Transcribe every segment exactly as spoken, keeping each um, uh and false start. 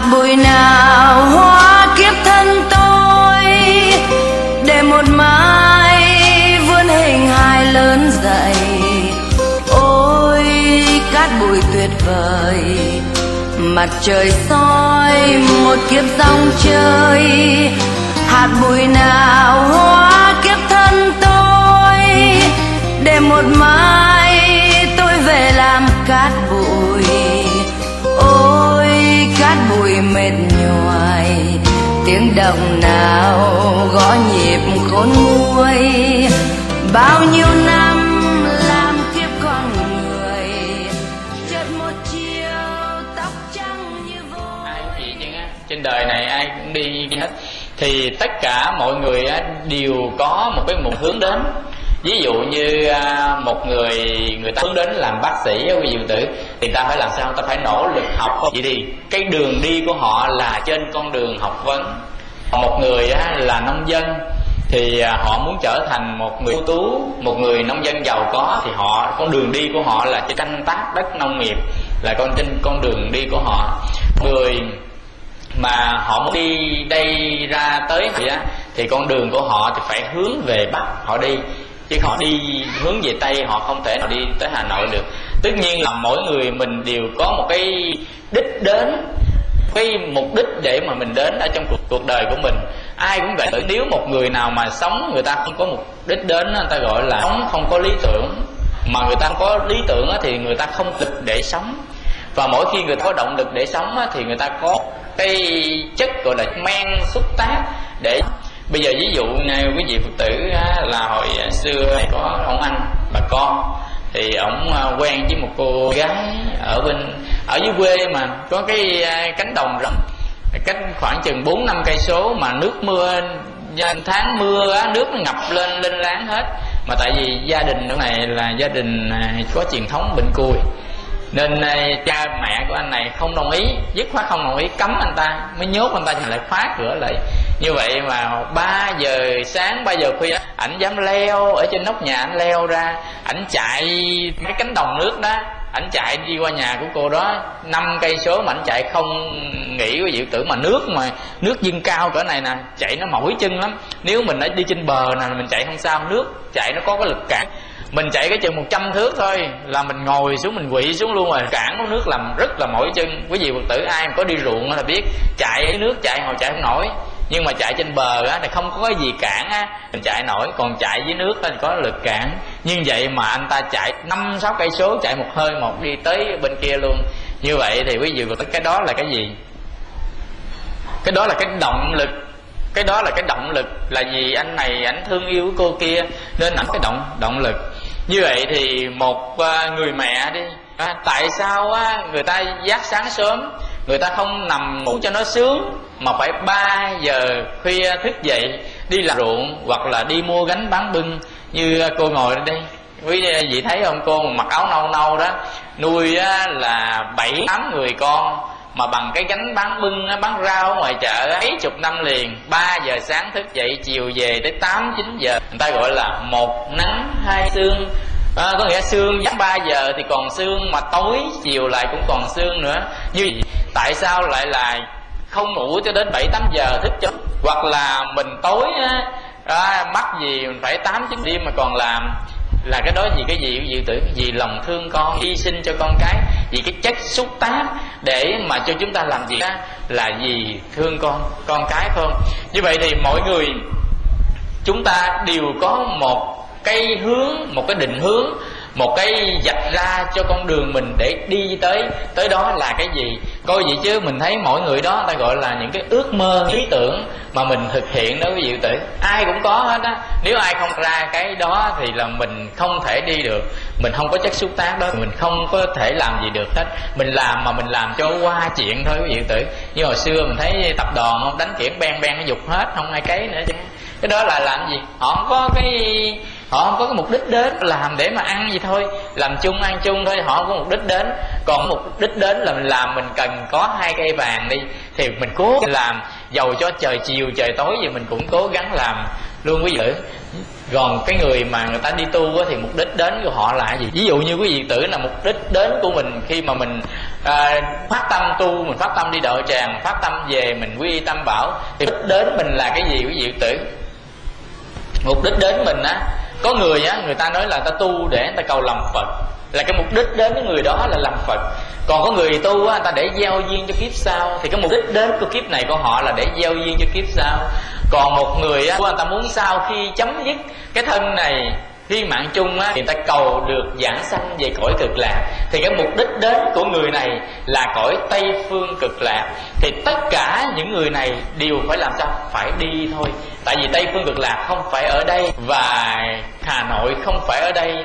bụi nào hóa kiếp thân tôi, để một mai vươn hình hài lớn dậy. Ôi cát bụi tuyệt vời, mặt trời soi một kiếp dòng chơi. Hạt bụi nào hóa kiếp thân tôi, để một mai tôi về làm cát bụi. Ôi cát bụi mệt nhoài, tiếng động nào gõ nhịp khôn nguôi. Bao nhiêu năm làm kiếp con người, chợt một chiều tóc trắng như vôi. Ai cũng vậy chứ á, trên đời này ai cũng đi hết, thì tất cả mọi người á đều có một cái mục hướng đến. Ví dụ như à, một người người ta hướng đến làm bác sĩ quý vị tử, thì ta phải làm sao? Ta phải nỗ lực học. Vậy thì cái đường đi của họ là trên con đường học vấn. Một người á, là nông dân thì à, họ muốn trở thành một người ưu tú, một người nông dân giàu có, thì họ con đường đi của họ là trên canh tác đất nông nghiệp, là con trên con đường đi của họ. Người mà họ muốn đi đây ra tới vậy á, thì con đường của họ thì phải hướng về Bắc họ đi, chứ họ đi hướng về Tây họ không thể nào đi tới Hà Nội được. Tất nhiên là mỗi người mình đều có một cái đích đến, cái mục đích để mà mình đến ở trong cuộc, cuộc đời của mình. Ai cũng vậy. Nếu một người nào mà sống người ta không có mục đích đến, người ta gọi là sống không có lý tưởng. Mà người ta không có lý tưởng thì người ta không lực để sống. Và mỗi khi người ta có động lực để sống thì người ta có cái chất gọi là men xúc tác để. Bây giờ ví dụ này, quý vị Phật tử là hồi xưa có ông anh bà con, thì ổng quen với một cô gái ở bên ở dưới quê mà có cái cánh đồng rộng, cách khoảng chừng bốn năm cây số, mà nước mưa tháng mưa nước nó ngập lên lên láng hết. Mà tại vì gia đình chỗ này là gia đình có truyền thống bệnh cùi, nên cha mẹ của anh này không đồng ý, dứt khoát không đồng ý, cấm anh ta, mới nhốt anh ta lại, khóa cửa lại. Như vậy mà ba giờ sáng, ba giờ khuya ảnh dám leo ở trên nóc nhà, ảnh leo ra, ảnh chạy cái cánh đồng nước đó, ảnh chạy đi qua nhà của cô đó năm cây số mà ảnh chạy không nghỉ. Quý vị tưởng mà nước mà nước dâng cao cỡ này nè, chạy nó mỏi chân lắm. Nếu mình đã đi trên bờ nè mình chạy không sao, nước chạy nó có cái lực cản. Mình chạy cái chừng một trăm thước thôi là mình ngồi xuống, mình quỵ xuống luôn rồi. Cản có nước làm rất là mỏi chân. Quý vị Phật tử ai mà có đi ruộng là biết, chạy cái nước chạy hồi chạy không nổi. Nhưng mà chạy trên bờ á thì không có cái gì cản á, mình chạy nổi. Còn chạy dưới nước thì có lực cản. Như vậy mà anh ta chạy năm sáu cây số, chạy một hơi một đi tới bên kia luôn. Như vậy thì quý vị Phật tử, cái đó là cái gì? Cái đó là cái động lực. Cái đó là cái động lực là vì anh này ảnh thương yêu cô kia, nên ảnh cái động động lực. Như vậy thì một người mẹ đi, à, tại sao á, người ta giác sáng sớm, người ta không nằm ngủ cho nó sướng, mà phải ba giờ khuya thức dậy đi làm ruộng hoặc là đi mua gánh bán bưng. Như cô ngồi đây, quý vị thấy không, cô mặc áo nâu nâu đó, nuôi á, là bảy tám người con, mà bằng cái gánh bán bưng bán rau ở ngoài chợ mấy chục năm liền. Ba giờ sáng thức dậy, chiều về tới tám chín giờ. Người ta gọi là một nắng hai sương, à, có nghĩa sương giấc ba giờ thì còn sương, mà tối chiều lại cũng còn sương nữa. Như vậy, tại sao lại là không ngủ cho đến bảy tám giờ thức cho, hoặc là mình tối á, à, mắc gì mình phải tám chín đêm mà còn làm? Là cái đó vì cái gì quý vị tử? Vì lòng thương con, hy sinh cho con cái, vì cái chất xúc tác để mà cho chúng ta làm gì đó là vì thương con con cái thôi. Như vậy thì mỗi người chúng ta đều có một cái hướng, một cái định hướng, một cái vạch ra cho con đường mình để đi tới tới đó là cái gì. Coi vậy chứ mình thấy mỗi người đó ta gọi là những cái ước mơ, lý tưởng mà mình thực hiện đó quý vị tử. Ai cũng có hết á. Nếu ai không ra cái đó thì là mình không thể đi được. Mình không có chất xúc tác đó, mình không có thể làm gì được hết. Mình làm mà mình làm cho qua chuyện thôi quý vị tử. Như hồi xưa mình thấy tập đoàn không, đánh kiển ben ben nó dục hết, không ai cấy nữa chứ. Cái đó là làm gì? Họ không có cái họ không có cái mục đích đến, làm để mà ăn gì thôi, làm chung ăn chung thôi, họ không có mục đích đến. Còn mục đích đến là mình làm mình cần có hai cây vàng đi, thì mình cố làm, dầu cho trời chiều trời tối gì mình cũng cố gắng làm luôn quý vị tử. Còn cái người mà người ta đi tu á, thì mục đích đến của họ là gì? Ví dụ như quý vị tử là mục đích đến của mình khi mà mình à, phát tâm tu, mình phát tâm đi đạo tràng, phát tâm về mình quy y tam bảo, thì mục đích đến mình là cái gì quý vị tử? Mục đích đến mình á, có người á, người ta nói là ta tu để người ta cầu làm Phật, là cái mục đích đến với người đó là làm Phật. Còn có người tu á, người ta để gieo duyên cho kiếp sau, thì cái mục đích đến của kiếp này của họ là để gieo duyên cho kiếp sau. Còn một người á, người ta muốn sau khi chấm dứt cái thân này, khi mạng chung á, thì người ta cầu được giảng sanh về cõi cực lạc, thì cái mục đích đến của người này là cõi Tây Phương cực lạc. Thì tất cả những người này đều phải làm sao? Phải đi thôi. Tại vì Tây Phương cực lạc không phải ở đây, và Hà Nội không phải ở đây,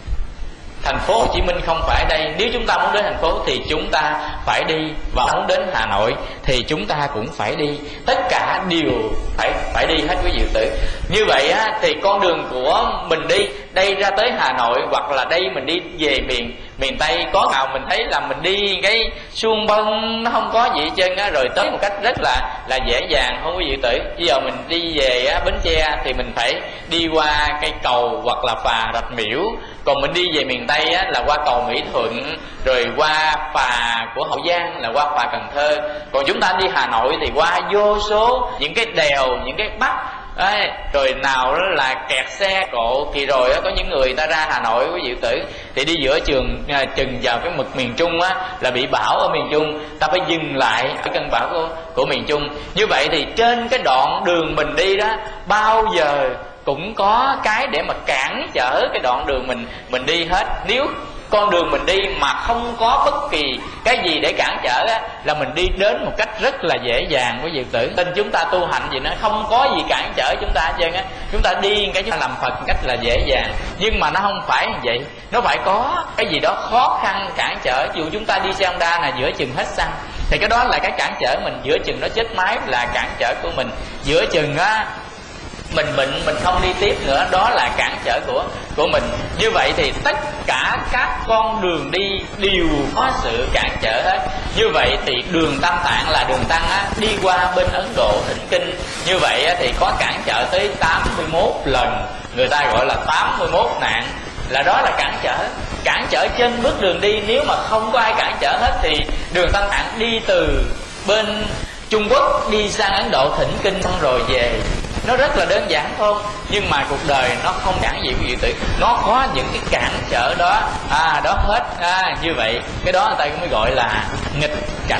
thành phố Hồ Chí Minh không phải ở đây. Nếu chúng ta muốn đến thành phố thì chúng ta phải đi, và muốn đến Hà Nội thì chúng ta cũng phải đi. Tất cả đều phải phải đi hết quý vị tử. Như vậy á, thì con đường của mình đi đây ra tới Hà Nội, hoặc là đây mình đi về miền miền Tây, có nào mình thấy là mình đi cái xuông bân nó không có gì hết trơn á, rồi tới một cách rất là là dễ dàng không quý vị tử. Bây giờ mình đi về á, Bến Tre thì mình phải đi qua cây cầu hoặc là phà Rạch Miễu. Còn mình đi về miền Tây á, là qua cầu Mỹ Thuận, rồi qua phà của Hậu Giang là qua phà Cần Thơ. Còn chúng ta đi Hà Nội thì qua vô số những cái đèo, những cái bắc. Đấy, rồi nào đó là kẹt xe cộ. Kỳ rồi á, có những người ta ra Hà Nội quý vị tử, thì đi giữa trường à, chừng vào cái mực miền Trung á, là bị bão ở miền Trung, ta phải dừng lại cái cơn bão của, của miền Trung. Như vậy thì trên cái đoạn đường mình đi đó, bao giờ cũng có cái để mà cản trở cái đoạn đường mình mình đi hết. Nếu con đường mình đi mà không có bất kỳ cái gì để cản trở á, là mình đi đến một cách rất là dễ dàng quý vị tử. Nên chúng ta tu hành gì nó không có gì cản trở chúng ta hết trơn á. Chúng ta đi cái chúng ta làm Phật một cách là dễ dàng. Nhưng mà nó không phải như vậy, nó phải có cái gì đó khó khăn cản trở. Ví dụ chúng ta đi xe Honda là giữa chừng hết xăng, thì cái đó là cái cản trở mình. Giữa chừng nó chết máy là cản trở của mình. Giữa chừng á mình bệnh mình không đi tiếp nữa, đó là cản trở của của mình. Như vậy thì tất cả các con đường đi đều có sự cản trở hết. Như vậy thì đường Tam Tạng là đường tăng á, đi qua bên Ấn Độ Thỉnh Kinh, như vậy á, thì có cản trở tới tám mươi mốt lần, người ta gọi là tám mươi mốt nạn, là đó là cản trở. Cản trở trên bước đường đi, nếu mà không có ai cản trở hết thì đường Tam Tạng đi từ bên Trung Quốc đi sang Ấn Độ Thỉnh Kinh xong rồi về, nó rất là đơn giản thôi. Nhưng mà cuộc đời nó không giản dị quý vị tử, nó có những cái cản trở đó, à đó hết. À, như vậy cái đó người ta cũng mới gọi là nghịch cảnh.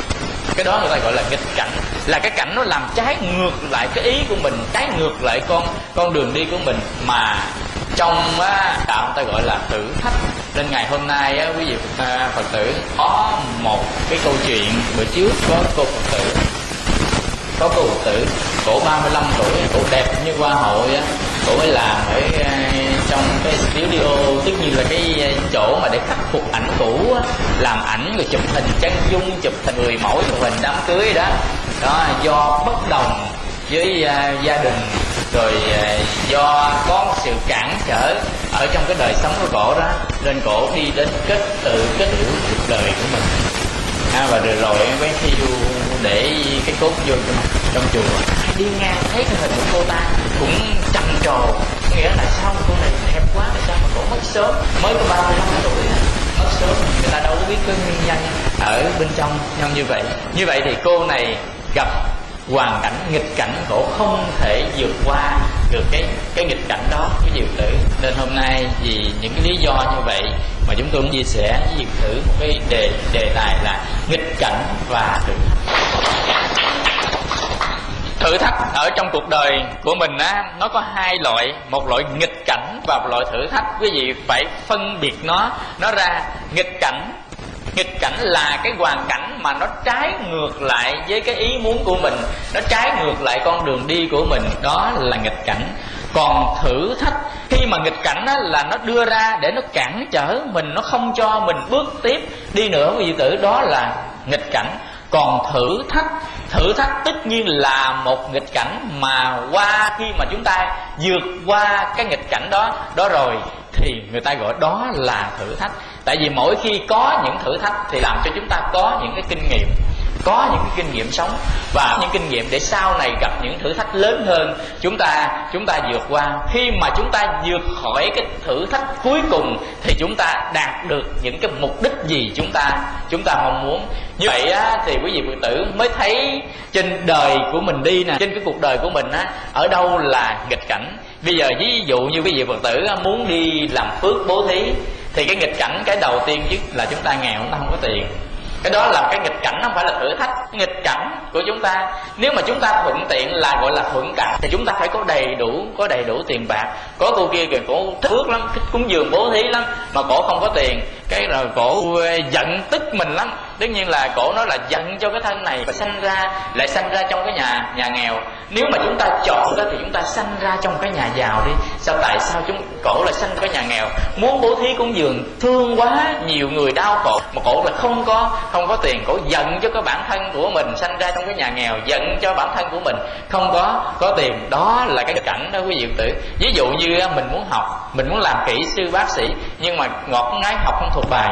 Cái đó người ta gọi là nghịch cảnh, là cái cảnh nó làm trái ngược lại cái ý của mình, trái ngược lại con con đường đi của mình. Mà trong á, đạo người ta gọi là thử thách. Nên ngày hôm nay á, quý vị à, Phật tử có một cái câu chuyện. Bữa trước có cô Phật tử, có cô Phật tử, cổ ba mươi lăm tuổi, cổ đẹp như hoa hội á, cổ mới làm ở trong cái studio, tất nhiên là cái chỗ mà để khắc phục ảnh cũ á, làm ảnh rồi chụp hình chân dung, chụp hình người mẫu, chụp hình đám cưới đó. Đó do bất đồng với uh, gia đình, rồi uh, do có một sự cản trở ở trong cái đời sống của cổ đó, nên cổ đi đến kết tự kết liễu cuộc đời của mình. À, và rồi rồi mấy khi để cái cốt vô trong, trong chùa, ai đi ngang thấy cái hình của cô ta cũng trầm trồ, nghĩa là sao cô này đẹp quá, tại sao mà cổ mất sớm, mới có ba mươi lăm tuổi mất sớm, người ta đâu có biết cái nguyên nhân ở bên trong nhau như vậy. Như vậy thì cô này gặp hoàn cảnh nghịch cảnh, cổ không thể vượt qua được cái cái nghịch cảnh đó cái Diệu Tử. Nên hôm nay vì những cái lý do như vậy mà chúng tôi muốn chia sẻ với Diệu Tử một cái đề đề tài là nghịch cảnh và thử thách. Thử thách ở trong cuộc đời của mình á, nó có hai loại, một loại nghịch cảnh và một loại thử thách. Quý vị phải phân biệt nó nó ra. Nghịch cảnh Nghịch cảnh là cái hoàn cảnh mà nó trái ngược lại với cái ý muốn của mình, nó trái ngược lại con đường đi của mình, đó là nghịch cảnh. Còn thử thách, khi mà nghịch cảnh đó là nó đưa ra để nó cản trở mình, nó không cho mình bước tiếp đi nữa quý vị tử, đó là nghịch cảnh. Còn thử thách, thử thách tất nhiên là một nghịch cảnh mà qua khi mà chúng ta vượt qua cái nghịch cảnh đó đó rồi thì người ta gọi đó là thử thách. Tại vì mỗi khi có những thử thách thì làm cho chúng ta có những cái kinh nghiệm, có những cái kinh nghiệm sống và những kinh nghiệm để sau này gặp những thử thách lớn hơn, chúng ta chúng ta vượt qua. Khi mà chúng ta vượt khỏi cái thử thách cuối cùng thì chúng ta đạt được những cái mục đích gì chúng ta chúng ta mong muốn. Như vậy á, thì quý vị Phật tử mới thấy trên đời của mình đi nè, trên cái cuộc đời của mình á, ở đâu là nghịch cảnh. Bây giờ ví dụ như quý vị Phật tử muốn đi làm phước bố thí, thì cái nghịch cảnh cái đầu tiên nhất là chúng ta nghèo, chúng ta không có tiền. Cái đó là cái nghịch cảnh, không phải là thử thách. Nghịch cảnh của chúng ta, nếu mà chúng ta thuận tiện là gọi là thuận cảnh, thì chúng ta phải có đầy đủ có đầy đủ tiền bạc. Có cô kia kìa, cổ thích phước lắm, thích cúng dường bố thí lắm, mà cổ không có tiền, cái rồi cổ giận tức mình lắm. Tất nhiên là cổ nói là giận cho cái thân này và sanh ra lại sanh ra trong cái nhà nhà nghèo. Nếu mà chúng ta chọn đó thì chúng ta sanh ra trong cái nhà giàu đi. Sao tại sao chúng cổ lại sanh cái nhà nghèo? Muốn bố thí cúng dường, thương quá nhiều người đau khổ mà cổ là không có không có tiền. Cổ giận cho cái bản thân của mình sanh ra trong cái nhà nghèo, giận cho bản thân của mình không có có tiền. Đó là cái cảnh đó quý vị tử. Ví dụ như mình muốn học, mình muốn làm kỹ sư bác sĩ, nhưng mà ngọt ngái học không thuộc bài,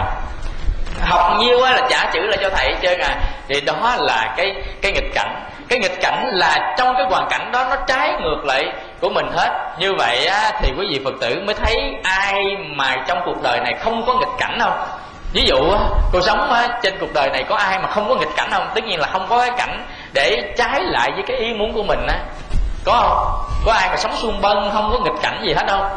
học nhiêu á là trả chữ là cho thầy chơi à. Thì đó là cái cái nghịch cảnh. Cái nghịch cảnh là trong cái hoàn cảnh đó nó trái ngược lại của mình hết. Như vậy á, thì quý vị Phật tử mới thấy ai mà trong cuộc đời này không có nghịch cảnh không? Ví dụ cô sống trên cuộc đời này có ai mà không có nghịch cảnh không? Tất nhiên là không có cái cảnh để trái lại với cái ý muốn của mình á. Có không? Có ai mà sống suông bân không có nghịch cảnh gì hết không?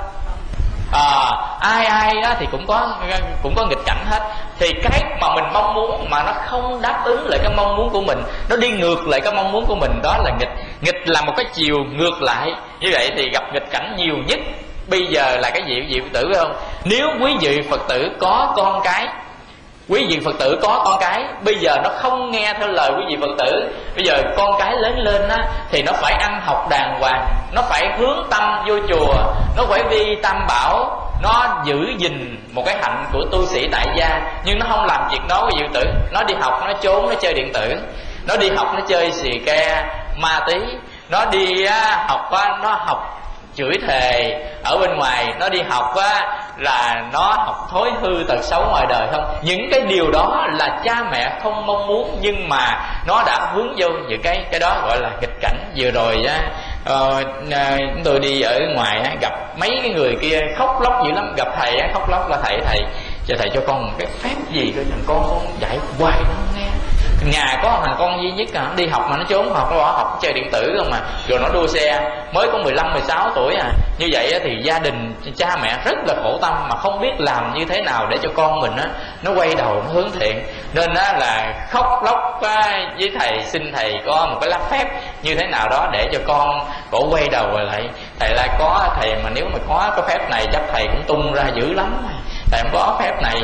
À, ai ai đó thì cũng có cũng có nghịch cảnh hết. Thì cái mà mình mong muốn mà nó không đáp ứng lại cái mong muốn của mình, nó đi ngược lại cái mong muốn của mình, đó là nghịch. Nghịch là một cái chiều ngược lại. Như vậy thì gặp nghịch cảnh nhiều nhất bây giờ là cái gì quý vị Phật tử phải không? Nếu quý vị Phật tử có con cái, quý vị Phật tử có con cái bây giờ nó không nghe theo lời quý vị Phật tử, bây giờ con cái lớn lên á, thì nó phải ăn học đàng hoàng, nó phải hướng tâm vô chùa, nó phải đi tam bảo, nó giữ gìn một cái hạnh của tu sĩ tại gia. Nhưng nó không làm việc đó quý vị Phật tử. Nó đi học nó trốn, nó chơi điện tử, nó đi học nó chơi xì ke ma tí, nó đi á, học á, nó học chửi thề ở bên ngoài, nó đi học á, là nó học thói hư tật xấu ngoài đời không. Những cái điều đó là cha mẹ không mong muốn, nhưng mà nó đã vướng vô những cái cái đó gọi là nghịch cảnh. Vừa rồi á, ờ, chúng tôi đi ở ngoài á, gặp mấy cái người kia khóc lóc dữ lắm. Gặp thầy á, khóc lóc là thầy thầy cho thầy cho con một cái phép gì coi, thằng con con dạy hoài nó không nghe. Nhà có thằng con duy nhất à, đi học mà nó trốn học, nó bỏ học chơi điện tử không mà, rồi nó đua xe, mới có mười lăm mười sáu tuổi à. Như vậy thì gia đình cha mẹ rất là khổ tâm, mà không biết làm như thế nào để cho con mình á nó quay đầu nó hướng thiện. Nên á là khóc lóc với thầy, xin thầy có một cái lá phép như thế nào đó để cho con cổ quay đầu lại. Thầy là có thầy mà nếu mà có cái phép này chắc thầy cũng tung ra dữ lắm. Thầy không có phép này,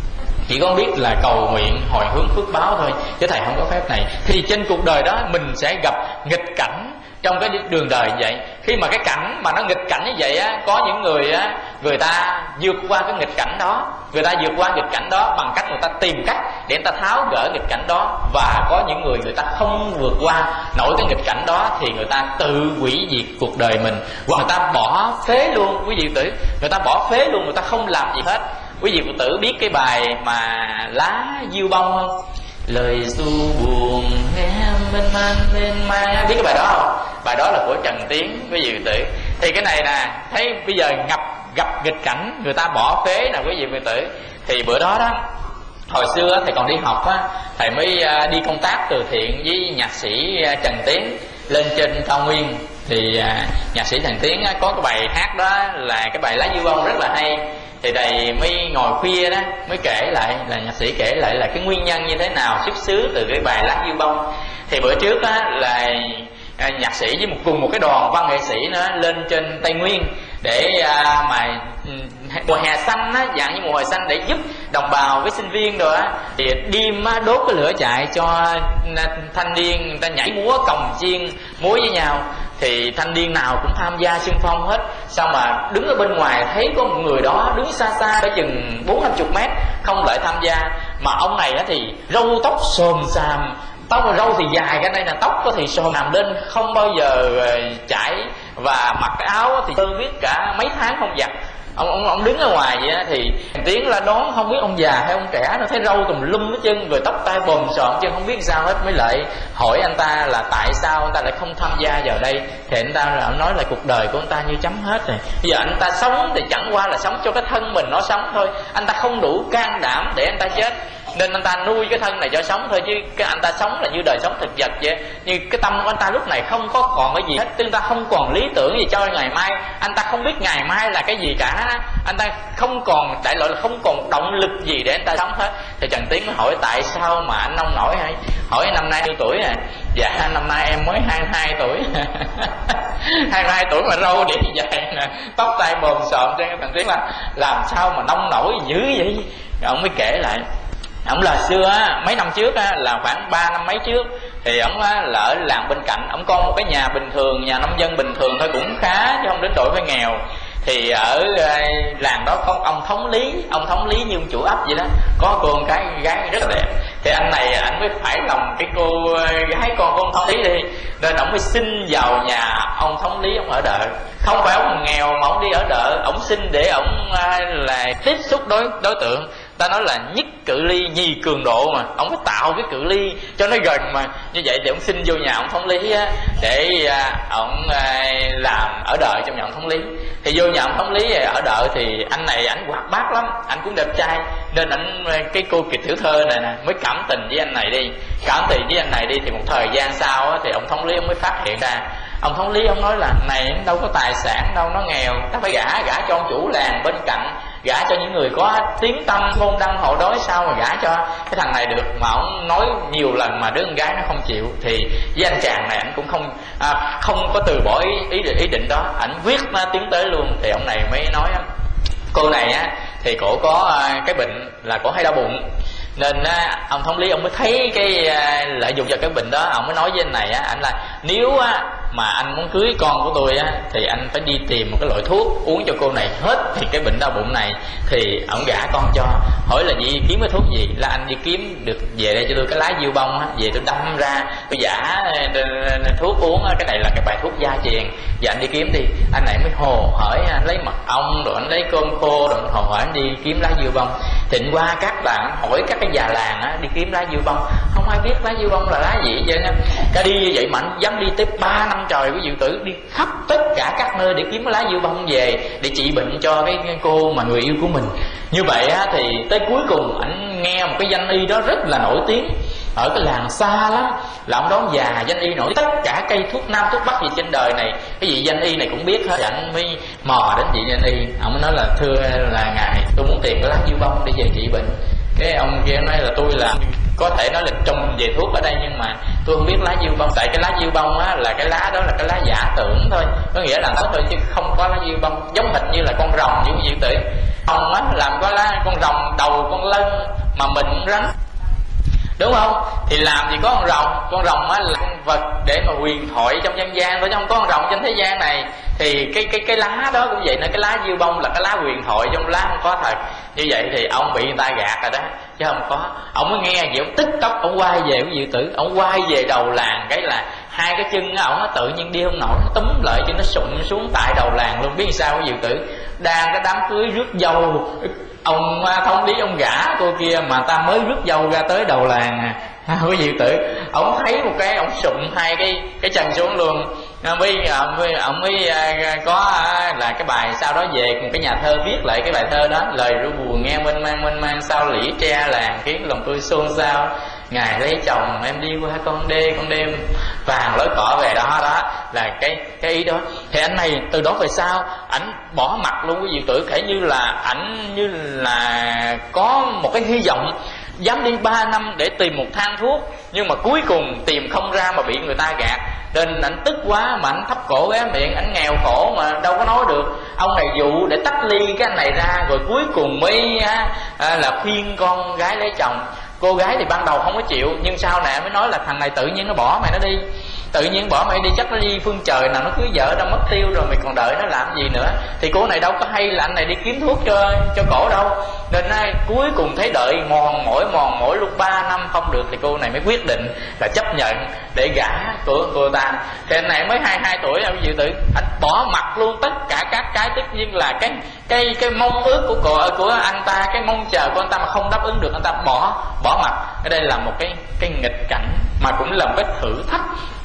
chỉ có biết là cầu nguyện hồi hướng phước báo thôi, chứ thầy không có phép này. Thì trên cuộc đời đó mình sẽ gặp nghịch cảnh trong cái đường đời như vậy. Khi mà cái cảnh mà nó nghịch cảnh như vậy á, có những người á, người ta vượt qua cái nghịch cảnh đó, người ta vượt qua nghịch cảnh đó bằng cách người ta tìm cách để người ta tháo gỡ nghịch cảnh đó. Và có những người người ta không vượt qua nổi cái nghịch cảnh đó thì người ta tự hủy diệt cuộc đời mình, hoặc người ta bỏ phế luôn quý vị tử. Người ta bỏ phế luôn, người ta không làm gì hết. Quý vị Phật tử biết cái bài mà lá diêu bông không? Lời ru buồn nghe mênh mang mênh mang, biết cái bài đó không? Bài đó là của Trần Tiến quý vị Phật tử. Thì cái này nè, thấy bây giờ gặp gặp nghịch cảnh, người ta bỏ phế nè quý vị Phật tử. Thì bữa đó đó, hồi xưa thầy còn đi học á, thầy mới đi công tác từ thiện với nhạc sĩ Trần Tiến lên trên cao nguyên. Thì nhạc sĩ Trần Tiến có cái bài hát đó là cái bài lá diêu bông rất là hay. Thì thầy mới ngồi khuya đó mới kể lại, là nhạc sĩ kể lại là cái nguyên nhân như thế nào, xuất xứ từ cái bài lá diêu bông. Thì bữa trước á là nhạc sĩ với một cùng một cái đoàn văn nghệ sĩ nó lên trên Tây Nguyên để à, mà mùa hè xanh á, dạng như mùa hè xanh để giúp đồng bào với sinh viên rồi á, thì đêm á, đốt cái lửa chạy cho thanh niên người ta nhảy múa cồng chiên múa với nhau. Thì thanh niên nào cũng tham gia xung phong hết. Sao mà đứng ở bên ngoài thấy có một người đó đứng xa xa phải chừng bốn năm chục mét không lại tham gia. Mà ông này á thì râu tóc xồm xàm, tóc râu thì dài, cái đây là tóc có thì xồm nằm lên không bao giờ chải, và mặc cái áo thì tôi biết cả mấy tháng không giặt. ông ông ông đứng ở ngoài vậy á, thì thằng Tiến la đón không biết ông già hay ông trẻ, nó thấy râu tùm lum hết chân, rồi tóc tai bồm xồm chứ không biết sao hết, mới lại hỏi anh ta là tại sao anh ta lại không tham gia vào đây. Thì anh ta ông nói là cuộc đời của anh ta như chấm hết rồi, bây giờ anh ta sống thì chẳng qua là sống cho cái thân mình nó sống thôi, anh ta không đủ can đảm để anh ta chết, nên anh ta nuôi cái thân này cho sống thôi, chứ cái anh ta sống là như đời sống thực vật vậy. Như cái tâm của anh ta lúc này không có còn cái gì hết, tức anh ta không còn lý tưởng gì cho ngày mai, anh ta không biết ngày mai là cái gì cả, anh ta không còn đại loại là không còn động lực gì để anh ta sống hết. Thì Trần Tiến mới hỏi tại sao mà anh nông nổi hay hỏi năm nay nhiêu tuổi à? Dạ năm nay em mới hai mươi hai tuổi. hai mươi hai tuổi mà râu để dài nè, tóc tai bồm xồm. Cho thằng Tiến là làm sao mà nông nổi dữ vậy? Ông mới kể lại, ông là xưa á, mấy năm trước á, là khoảng ba năm mấy trước, thì ông á, là ở làng bên cạnh, ông có một cái nhà bình thường, nhà nông dân bình thường thôi, cũng khá chứ không đến độ phải nghèo. Thì ở uh, làng đó có ông thống lý, ông thống lý như ông chủ ấp vậy đó, có cô con cái gái rất là đẹp. Thì anh này anh mới phải lòng cái cô gái con của ông thống lý đi, nên ông mới xin vào nhà ông thống lý ông ở đợi. Không phải ông nghèo mà ông đi ở đợi, ông xin để ông uh, là tiếp xúc đối đối tượng. Ta nói là nhất cự ly nhì cường độ, mà ông phải tạo cái cự ly cho nó gần, mà như vậy thì ông xin vô nhà ông thống lý á, để à, ông à, làm ở đợi trong nhà ông thống lý. Thì vô nhà ông thống lý ở đợi thì anh này anh hoạt bát lắm, anh cũng đẹp trai, nên anh cái cô Kiệt Tiểu Thơ này nè mới cảm tình với anh này đi, cảm tình với anh này đi. Thì một thời gian sau á, thì ông thống lý ông mới phát hiện ra, ông thống lý ông nói là này đâu có tài sản đâu, nó nghèo, ta phải gả gả cho ông chủ làng bên cạnh, gả cho những người có tiếng tâm môn đăng hộ đối, sao mà gả cho cái thằng này được. Mà ông nói nhiều lần mà đứa con gái nó không chịu, thì với anh chàng này anh cũng không à, không có từ bỏ ý, ý, ý định đó, anh quyết nó tiến tới luôn. Thì ông này mới nói cô này á thì cổ có à, cái bệnh là cổ hay đau bụng, nên á, ông thống lý ông mới thấy cái à, lợi dụng vào cái bệnh đó, ông mới nói với anh này á, anh là nếu á mà anh muốn cưới con của tôi á thì anh phải đi tìm một cái loại thuốc uống cho cô này hết thì cái bệnh đau bụng này, thì ông gả con cho. Hỏi là gì, kiếm cái thuốc gì? Là anh đi kiếm được về đây cho tôi cái lá diêu bông á, về tôi đâm ra tôi giả thuốc uống á, cái này là cái bài thuốc gia truyền, và anh đi kiếm đi. Anh này mới hồ hỏi, anh lấy mật ong rồi anh lấy cơm khô rồi anh hồ hỏi anh đi kiếm lá diêu bông. Thì anh qua các làng hỏi các cái già làng á đi kiếm lá diêu bông, không ai biết lá diêu bông là lá gì vậy nha. Cái đi như vậy mà anh dám đi tới ba năm trời của Diệu Tử, đi khắp tất cả các nơi để kiếm lá diêu bông về để trị bệnh cho cái cô mà người yêu của mình. Như vậy á, thì tới cuối cùng anh nghe một cái danh y đó rất là nổi tiếng ở cái làng xa lắm, là ông đó già danh y nổi, tất cả cây thuốc nam thuốc bắc gì trên đời này cái gì danh y này cũng biết hết. Anh mới mò đến chị danh y, ông mới nói là thưa là ngài, tôi muốn tìm cái lá diêu bông để về trị bệnh. Cái ông kia nói là tôi là có thể nói là trồng về thuốc ở đây, nhưng mà tôi không biết lá diêu bông, tại cái lá diêu bông á là cái lá đó là cái lá giả tưởng thôi, có nghĩa là nó thôi chứ không có lá diêu bông. Giống hệt như là con rồng như Diệu Tử, ông á làm có lá con rồng đầu con lân mà mình cũng rắn, đúng không? Thì làm gì có con rồng, con rồng á là con vật để mà huyền thoại trong dân gian thôi, chứ không có con rồng trên thế gian này. Thì cái cái cái lá đó cũng vậy nữa, cái lá diêu bông là cái lá huyền thoại, trong lá không có thật. Như vậy thì ông bị người ta gạt rồi đó, chứ không có. Ông mới nghe vậy, ông tức tốc, ông quay về với Diệu Tử, ông quay về đầu làng, cái là hai cái chân á, ông nó tự nhiên đi không nổi, nó túm lại cho nó sụm xuống tại đầu làng luôn. Biết sao với Diệu Tử, đang cái đám cưới rước dâu, ông thống lý ông gả cô kia mà ta mới rước dâu ra tới đầu làng à, với Diệu Tử, ông thấy một cái ông sụm hai cái cái chân xuống luôn. Mới ông mới, ông mới có là cái bài sau đó về một cái nhà thơ viết lại cái bài thơ đó, lời ru buồn nghe mênh mang mênh mang sao lĩ tre làng khiến lòng tôi xôn xao, ngài lấy chồng em đi qua con đê con đêm vàng lối cỏ về đó. Đó là cái cái ý đó. Thì anh này từ đó về sau ảnh bỏ mặt luôn với Diệu Tử, kể như là ảnh như là có một cái hy vọng, dám đi ba năm để tìm một thang thuốc, nhưng mà cuối cùng tìm không ra mà bị người ta gạt. Nên ảnh tức quá mà ảnh thấp cổ ghé miệng, ảnh nghèo khổ mà đâu có nói được. Ông này dụ để tách ly cái anh này ra, rồi cuối cùng mới á, à, là khuyên con gái lấy chồng. Cô gái thì ban đầu không có chịu, nhưng sau này mới nói là thằng này tự nhiên nó bỏ mày nó đi. tự nhiên bỏ mày đi, chắc nó đi phương trời nào nó cưới vợ đâu mất tiêu rồi, mày còn đợi nó làm gì nữa. Thì cô này đâu có hay là anh này đi kiếm thuốc cho cho cổ đâu. Nên nay cuối cùng thấy đợi mòn mỏi mòn mỏi lúc ba năm không được thì cô này mới quyết định là chấp nhận để gả của cô ta. Thì anh này mới hai mươi hai tuổi, anh Diệu Tử, anh bỏ mặc luôn tất cả các cái, tất nhiên là cái cái cái mong ước của cô, của anh ta, cái mong chờ của anh ta mà không đáp ứng được, anh ta bỏ bỏ mặc. Ở đây là một cái cái nghịch cảnh mà cũng là một cái thử thách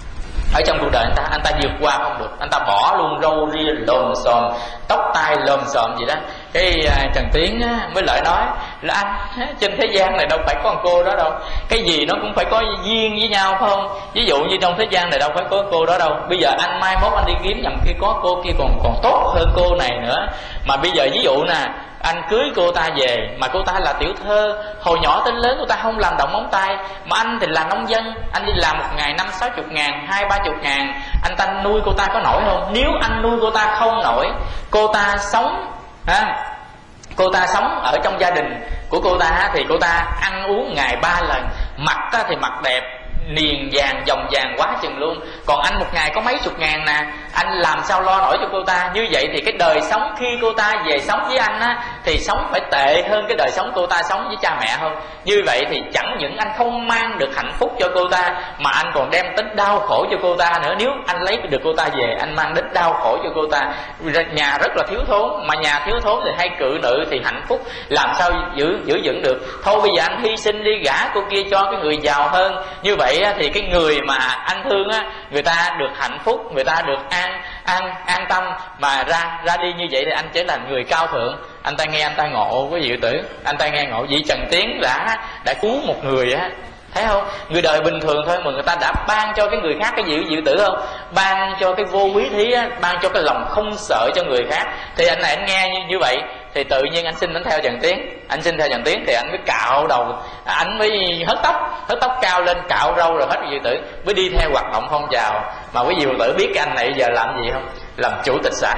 ở trong cuộc đời anh ta. Anh ta vượt qua không được, anh ta bỏ luôn râu ria lồm xồm, tóc tai lồm xồm gì đó. Cái à, Trần Tiến á, mới lại nói là anh, trên thế gian này đâu phải có con cô đó đâu, cái gì nó cũng phải có duyên với nhau phải không? Ví dụ như trong thế gian này đâu phải có cô đó đâu. Bây giờ anh mai mốt anh đi kiếm nhầm kia có cô kia còn còn tốt hơn cô này nữa. Mà bây giờ ví dụ nè, anh cưới cô ta về mà cô ta là tiểu thơ, hồi nhỏ đến lớn cô ta không làm động móng tay, mà anh thì là nông dân, anh đi làm một ngày năm sáu chục ngàn, hai ba chục ngàn, anh ta nuôi cô ta có nổi không? Nếu anh nuôi cô ta không nổi, cô ta sống ha, cô ta sống ở trong gia đình của cô ta thì cô ta ăn uống ngày ba lần, mặc thì mặc đẹp, niền vàng dòng vàng quá chừng luôn. Còn anh một ngày có mấy chục ngàn nè, anh làm sao lo nổi cho cô ta? Như vậy thì cái đời sống khi cô ta về sống với anh á, thì sống phải tệ hơn cái đời sống cô ta sống với cha mẹ hơn. Như vậy thì chẳng những anh không mang được hạnh phúc cho cô ta, mà anh còn đem tính đau khổ cho cô ta nữa. Nếu anh lấy được cô ta về, anh mang đến đau khổ cho cô ta. Nhà rất là thiếu thốn, mà nhà thiếu thốn thì hay cự nữ, thì hạnh phúc làm sao giữ giữ vững được? Thôi bây giờ anh hy sinh đi, gả cô kia cho cái người giàu hơn. Như vậy thì cái người mà anh thương á, người ta được hạnh phúc, người ta được an an an tâm, mà ra ra đi như vậy thì anh trở thành người cao thượng. Anh ta nghe anh ta ngộ với Diệu Tử, anh ta nghe ngộ vị Trần Tiến đã đã cứu một người á, thấy không? Người đời bình thường thôi mà người ta đã ban cho cái người khác cái gì Diệu Tử không? Ban cho cái vô quý thí á, ban cho cái lòng không sợ cho người khác. Thì anh này anh nghe như, như vậy thì tự nhiên anh xin anh theo Trần Tiến. Anh xin theo Trần Tiến thì anh mới cạo đầu, anh mới hớt tóc, hớt tóc cao lên, cạo râu rồi hết Diệu Tử, mới đi theo hoạt động phong trào. Mà quý Diệu Tử biết cái anh này giờ làm gì không? Làm chủ tịch xã.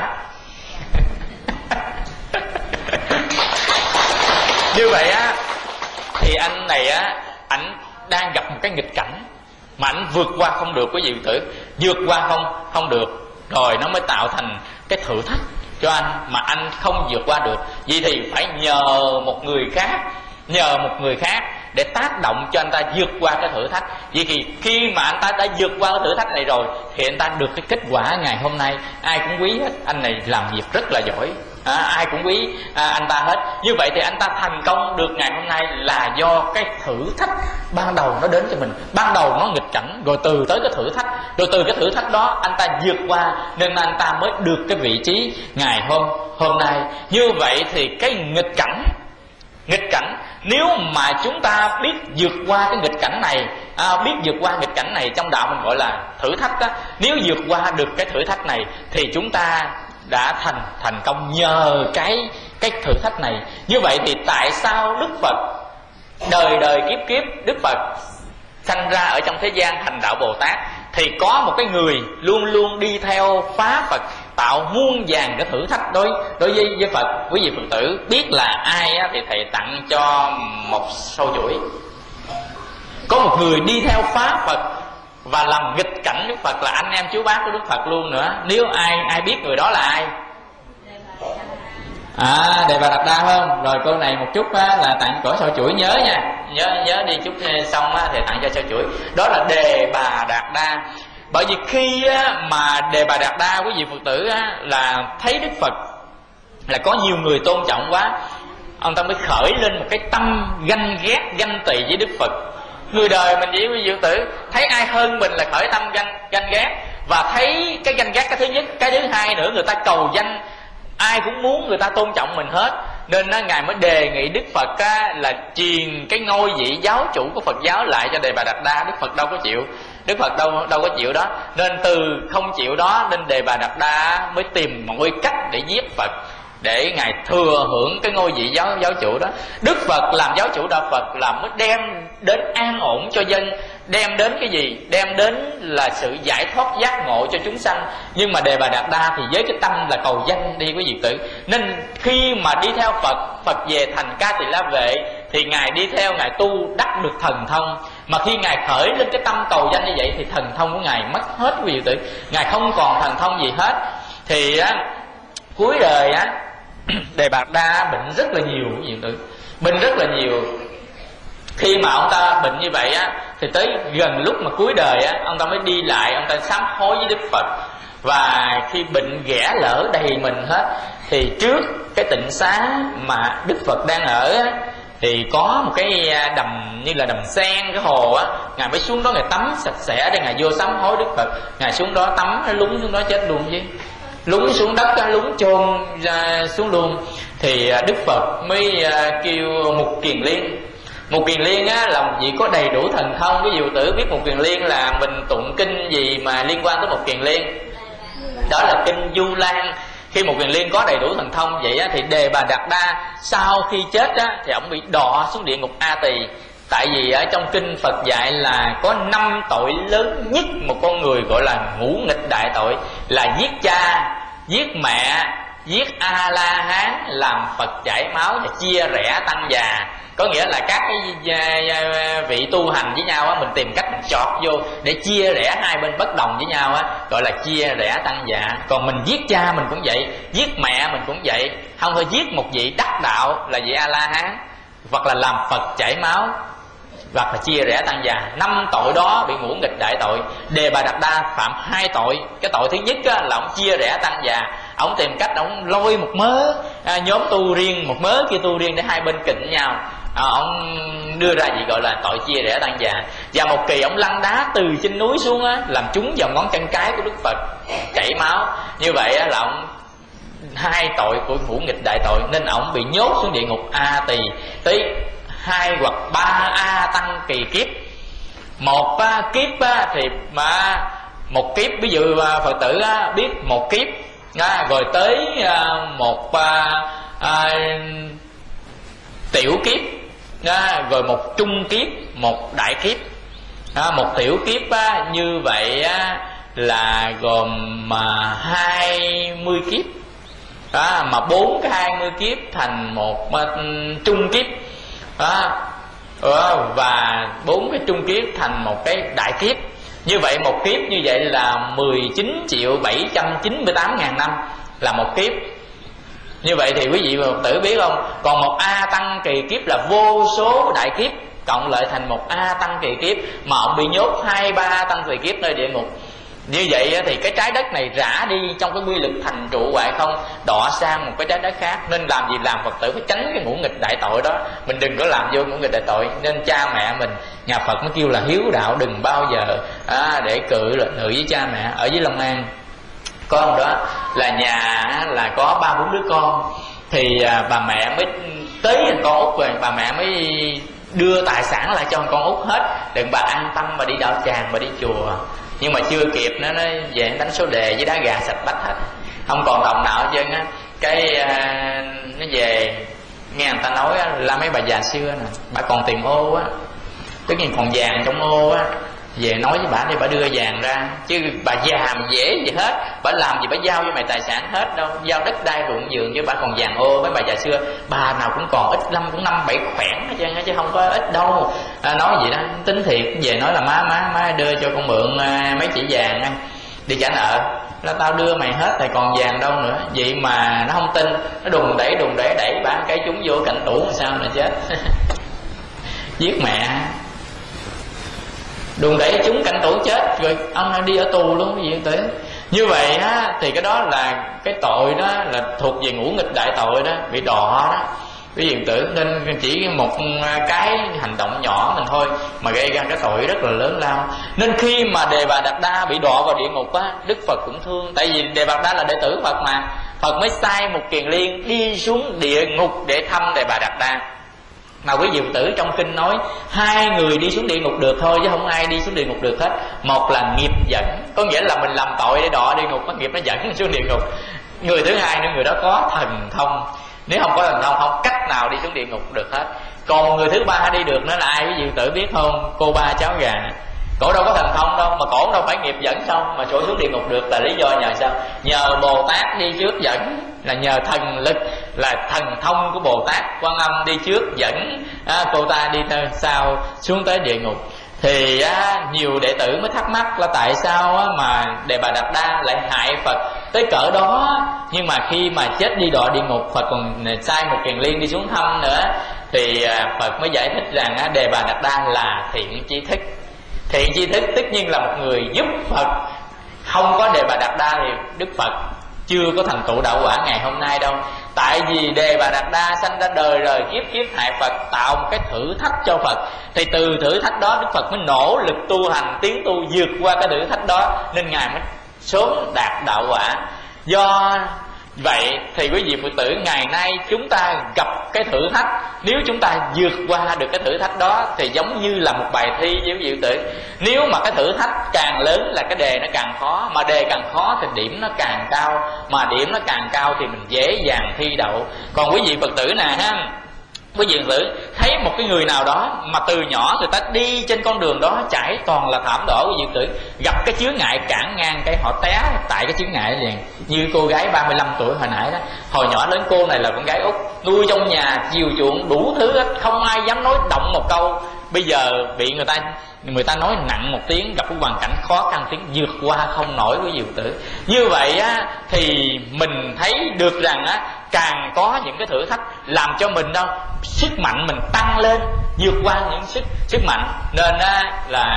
Như vậy á thì anh này á, ảnh đang gặp một cái nghịch cảnh mà ảnh vượt qua không được, quý vị Tử, vượt qua không không được, rồi nó mới tạo thành cái thử thách cho anh mà anh không vượt qua được. Vậy thì phải nhờ một người khác, nhờ một người khác để tác động cho anh ta vượt qua cái thử thách. Vậy thì khi mà anh ta đã vượt qua cái thử thách này rồi thì anh ta được cái kết quả ngày hôm nay. Ai cũng quý hết, anh này làm việc rất là giỏi, à, ai cũng quý à, anh ta hết. Như vậy thì anh ta thành công được ngày hôm nay là do cái thử thách ban đầu nó đến cho mình. Ban đầu nó nghịch cảnh, rồi từ tới cái thử thách, rồi từ cái thử thách đó anh ta vượt qua, nên anh ta mới được cái vị trí ngày hôm hôm nay. Như vậy thì cái nghịch cảnh, nghịch cảnh nếu mà chúng ta biết vượt qua cái nghịch cảnh này, à, biết vượt qua nghịch cảnh này, trong đạo mình gọi là thử thách đó. Nếu vượt qua được cái thử thách này thì chúng ta đã thành thành công nhờ cái cái thử thách này. Như vậy thì tại sao Đức Phật đời đời kiếp kiếp Đức Phật sanh ra ở trong thế gian thành đạo Bồ Tát, thì có một cái người luôn luôn đi theo phá Phật, tạo muôn vàn cái thử thách đối đối với, với Phật. Quý vị Phật tử biết là ai á, thì thầy tặng cho một sâu chuỗi. Có một người đi theo phá Phật và làm nghịch cảnh Đức Phật, là anh em chú bác của Đức Phật luôn nữa. Nếu ai ai biết người đó là ai? À, Đề Bà Đạt Đa không? Rồi cô này một chút á, là tặng cổ sâu chuỗi, nhớ nha, nhớ nhớ đi chút xong á, thì tặng cho sâu chuỗi. Đó là Đề Bà Đạt Đa. Bởi vì khi á, mà Đề Bà Đạt Đa, quý vị Phật tử á, là thấy Đức Phật là có nhiều người tôn trọng quá, ông ta mới khởi lên một cái tâm ganh ghét, ganh tị với Đức Phật. Người đời mình chỉ quý vị Phật tử thấy ai hơn mình là khởi tâm ganh ganh ghét, và thấy cái ganh ghét cái thứ nhất, cái thứ hai nữa người ta cầu danh, ai cũng muốn người ta tôn trọng mình hết. Nên á, ngài mới đề nghị Đức Phật á, là truyền cái ngôi vị giáo chủ của Phật giáo lại cho Đề Bà Đạt Đa. Đức Phật đâu có chịu, Đức Phật đâu đâu có chịu đó. Nên từ không chịu đó nên Đề Bà Đạt Đa mới tìm mọi cách để giết Phật, để ngài thừa hưởng cái ngôi vị giáo giáo chủ đó. Đức Phật làm giáo chủ đạo Phật là mới đem đến an ổn cho dân, đem đến cái gì? Đem đến là sự giải thoát giác ngộ cho chúng sanh. Nhưng mà Đề Bà Đạt Đa thì với cái tâm là cầu danh đi quý vị tử, nên khi mà đi theo Phật, Phật về thành Ca Tỳ La Vệ thì ngài đi theo, ngài tu đắc được thần thông, Mà khi Ngài khởi lên cái tâm cầu danh như vậy thì thần thông của Ngài mất hết, quý vị tử. Ngài không còn thần thông gì hết. Thì á, cuối đời á, Đề Bà Đạt Đa bệnh rất là nhiều, quý vị tử, bệnh rất là nhiều. Khi mà ông ta bệnh như vậy á, thì tới gần lúc mà cuối đời á, ông ta mới đi lại, ông ta sám hối với Đức Phật. Và khi bệnh ghẻ lở đầy mình hết, thì trước cái tịnh xá mà Đức Phật đang ở á, thì có một cái đầm như là đầm sen, cái hồ á, Ngài mới xuống đó Ngài tắm sạch sẽ để Ngài vô sám hối Đức Phật. Ngài xuống đó tắm, lúng xuống đó chết luôn chứ, lúng xuống đất, lúng chôn ra xuống luôn. Thì Đức Phật mới kêu Mục Kiền Liên. Mục Kiền Liên á, là một vị có đầy đủ thần thông. Ví dụ tử biết Mục Kiền Liên là mình tụng kinh gì mà liên quan tới Mục Kiền Liên? Đó là kinh Du Lan. Khi Mục Kiền Liên có đầy đủ thần thông vậy á, thì Đề Bà Đạt Đa sau khi chết á, thì ông bị đọa xuống địa ngục A Tỳ. Tại vì ở trong kinh Phật dạy là có năm tội lớn nhất một con người gọi là ngũ nghịch đại tội, là giết cha, giết mẹ, giết A La Hán, làm Phật chảy máu và chia rẽ tăng già. Có nghĩa là các cái vị tu hành với nhau á, mình tìm cách mình chọt vô để chia rẽ hai bên bất đồng với nhau á, gọi là chia rẽ tăng dạ. Còn mình giết cha mình cũng vậy, giết mẹ mình cũng vậy. Không thôi giết một vị đắc đạo là vị A La Hán, hoặc là làm Phật chảy máu, hoặc là chia rẽ tăng già. Năm tội đó bị ngũ nghịch đại tội. Đề Bà Đạt Đa phạm hai tội. Cái tội thứ nhất á, là ông chia rẽ tăng già. Ông tìm cách ông lôi một mớ à, nhóm tu riêng, một mớ kia tu riêng để hai bên kịnh nhau. À, ông đưa ra gì gọi là tội chia rẽ tăng già. Và một kỳ ông lăn đá từ trên núi xuống á, làm trúng vào ngón chân cái của Đức Phật, chảy máu. Như vậy á, là ông hai tội của ngũ nghịch đại tội, nên ông bị nhốt xuống địa ngục A Tỳ tới hai hoặc ba A tăng kỳ kiếp. Một á, kiếp á, thì mà một kiếp, ví dụ Phật tử á, biết một kiếp à, rồi tới à, một à, à, tiểu kiếp à, rồi một trung kiếp, một đại kiếp à, một tiểu kiếp á, như vậy á, là gồm mà hai mươi kiếp à, mà bốn cái hai mươi kiếp thành một uh, trung kiếp à, và bốn cái trung kiếp thành một cái đại kiếp. Như vậy một kiếp như vậy là mười chín triệu bảy trăm chín mươi tám ngàn năm là một kiếp. Như vậy thì quý vị Phật tử biết không, còn một A tăng kỳ kiếp là vô số đại kiếp cộng lại thành một A tăng kỳ kiếp, mà ông bị nhốt hai ba tăng kỳ kiếp nơi địa ngục. Như vậy thì cái trái đất này rã đi trong cái quy lực thành trụ hoại không, đọa sang một cái trái đất khác. Nên làm gì làm, Phật tử phải tránh cái ngũ nghịch đại tội đó. Mình đừng có làm vô ngũ nghịch đại tội. Nên cha mẹ mình, nhà Phật mới kêu là hiếu đạo đừng bao giờ à, để cự là nữ với cha mẹ. Ở dưới Long An có ông đó là nhà là có ba bốn đứa con, thì à, bà mẹ mới tới con út rồi, bà mẹ mới đưa tài sản lại cho con út hết, đừng bà an tâm bà đi đạo tràng, bà đi chùa. Nhưng mà chưa kịp nó nó về đánh số đề với đá gà sạch bách hết, không còn đồng nào hết trơn á. Cái à, nó về nghe người ta nói á, là mấy bà già xưa nè, bà còn tiền ô á, tất nhiên còn vàng trong ô á, về nói với bà đi, bà đưa vàng ra. Chứ bà già mà dễ gì hết, bà làm gì bà giao cho mày tài sản hết đâu, giao đất đai ruộng vườn, chứ bà còn vàng ô. Mấy bà già xưa bà nào cũng còn ít lắm, cũng năm bảy khoản hết trơn, chứ không có ít đâu. À, nói vậy đó, tính thiệt. Về nói là má má má đưa cho con mượn à, mấy chỉ vàng á, đi trả nợ. Là tao đưa mày hết thì còn vàng đâu nữa. Vậy mà nó không tin, nó đùng đẩy đùng đẩy đẩy ba cái chúng vô cạnh tủ làm sao mà chết. Giết mẹ, đùng đẩy chúng cạnh tủ chết, rồi ông đi ở tù luôn cái gì tới. Như vậy á, thì cái đó là cái tội đó là thuộc về ngũ nghịch đại tội đó, bị đọa đó. Quý vị tử, nên chỉ một cái hành động nhỏ mình thôi mà gây ra cái tội rất là lớn lao. Nên khi mà Đề Bà Đạt Đa bị đọa vào địa ngục á, Đức Phật cũng thương. Tại vì Đề Bà Đạt Đa là đệ tử Phật mà, Phật mới sai một Kiền Liên đi xuống địa ngục để thăm Đề Bà Đạt Đa. Mà quý vị tử trong kinh nói hai người đi xuống địa ngục được thôi, chứ không ai đi xuống địa ngục được hết. Một là nghiệp dẫn, có nghĩa là mình làm tội để đọa địa ngục, có nghiệp nó dẫn mình xuống địa ngục. Người thứ hai nữa, người đó có thần thông. Nếu không có thần thông không cách nào đi xuống địa ngục được hết. Còn người thứ ba đi được nữa là ai quý vị tử biết không? Cô ba cháu gà. Cổ đâu có thần thông đâu, mà cổ đâu phải nghiệp dẫn xong mà cổ xuống địa ngục được, là lý do nhờ sao? Nhờ Bồ Tát đi trước dẫn, là nhờ thần lực, là thần thông của Bồ Tát Quan Âm đi trước dẫn à, cô ta đi theo sau xuống tới địa ngục. Thì á, nhiều đệ tử mới thắc mắc là tại sao á, mà Đề Bà Đạt Đa lại hại Phật tới cỡ đó, nhưng mà khi mà chết đi đọa địa ngục, Phật còn sai một kiền liên đi xuống thăm nữa. Thì à, Phật mới giải thích rằng á, Đề Bà Đạt Đa là thiện tri thức. Thiện tri thức tất nhiên là một người giúp Phật. Không có Đề Bà Đạt Đa thì Đức Phật chưa có thành tựu đạo quả ngày hôm nay đâu. Tại vì Đề Bà Đạt Đa sanh ra đời rồi kiếp kiếp hại Phật, tạo một cái thử thách cho Phật. Thì từ thử thách đó Đức Phật mới nỗ lực tu hành, tiến tu vượt qua cái thử thách đó, nên Ngài mới sớm đạt đạo quả. Do vậy thì quý vị Phật tử, ngày nay chúng ta gặp cái thử thách, nếu chúng ta vượt qua được cái thử thách đó thì giống như là một bài thi với quý vị Phật tử. Nếu mà cái thử thách càng lớn là cái đề nó càng khó, mà đề càng khó thì điểm nó càng cao, mà điểm nó càng cao thì mình dễ dàng thi đậu. Còn quý vị Phật tử nè ha, quý vị Phật tử thấy một cái người nào đó mà từ nhỏ người ta đi trên con đường đó trải toàn là thảm đỏ, quý vị Phật tử gặp cái chướng ngại cản ngang cái họ té tại cái chướng ngại liền. Như cô gái ba mươi lăm tuổi hồi nãy đó, hồi nhỏ lớn cô này là con gái út, nuôi trong nhà chiều chuộng đủ thứ hết, không ai dám nói động một câu. Bây giờ bị người ta người ta nói nặng một tiếng, gặp cái hoàn cảnh khó khăn tiếng vượt qua không nổi quý vị Phật tử. Như vậy á thì mình thấy được rằng á, càng có những cái thử thách làm cho mình đâu sức mạnh mình tăng lên, vượt qua những sức sức mạnh. Nên á là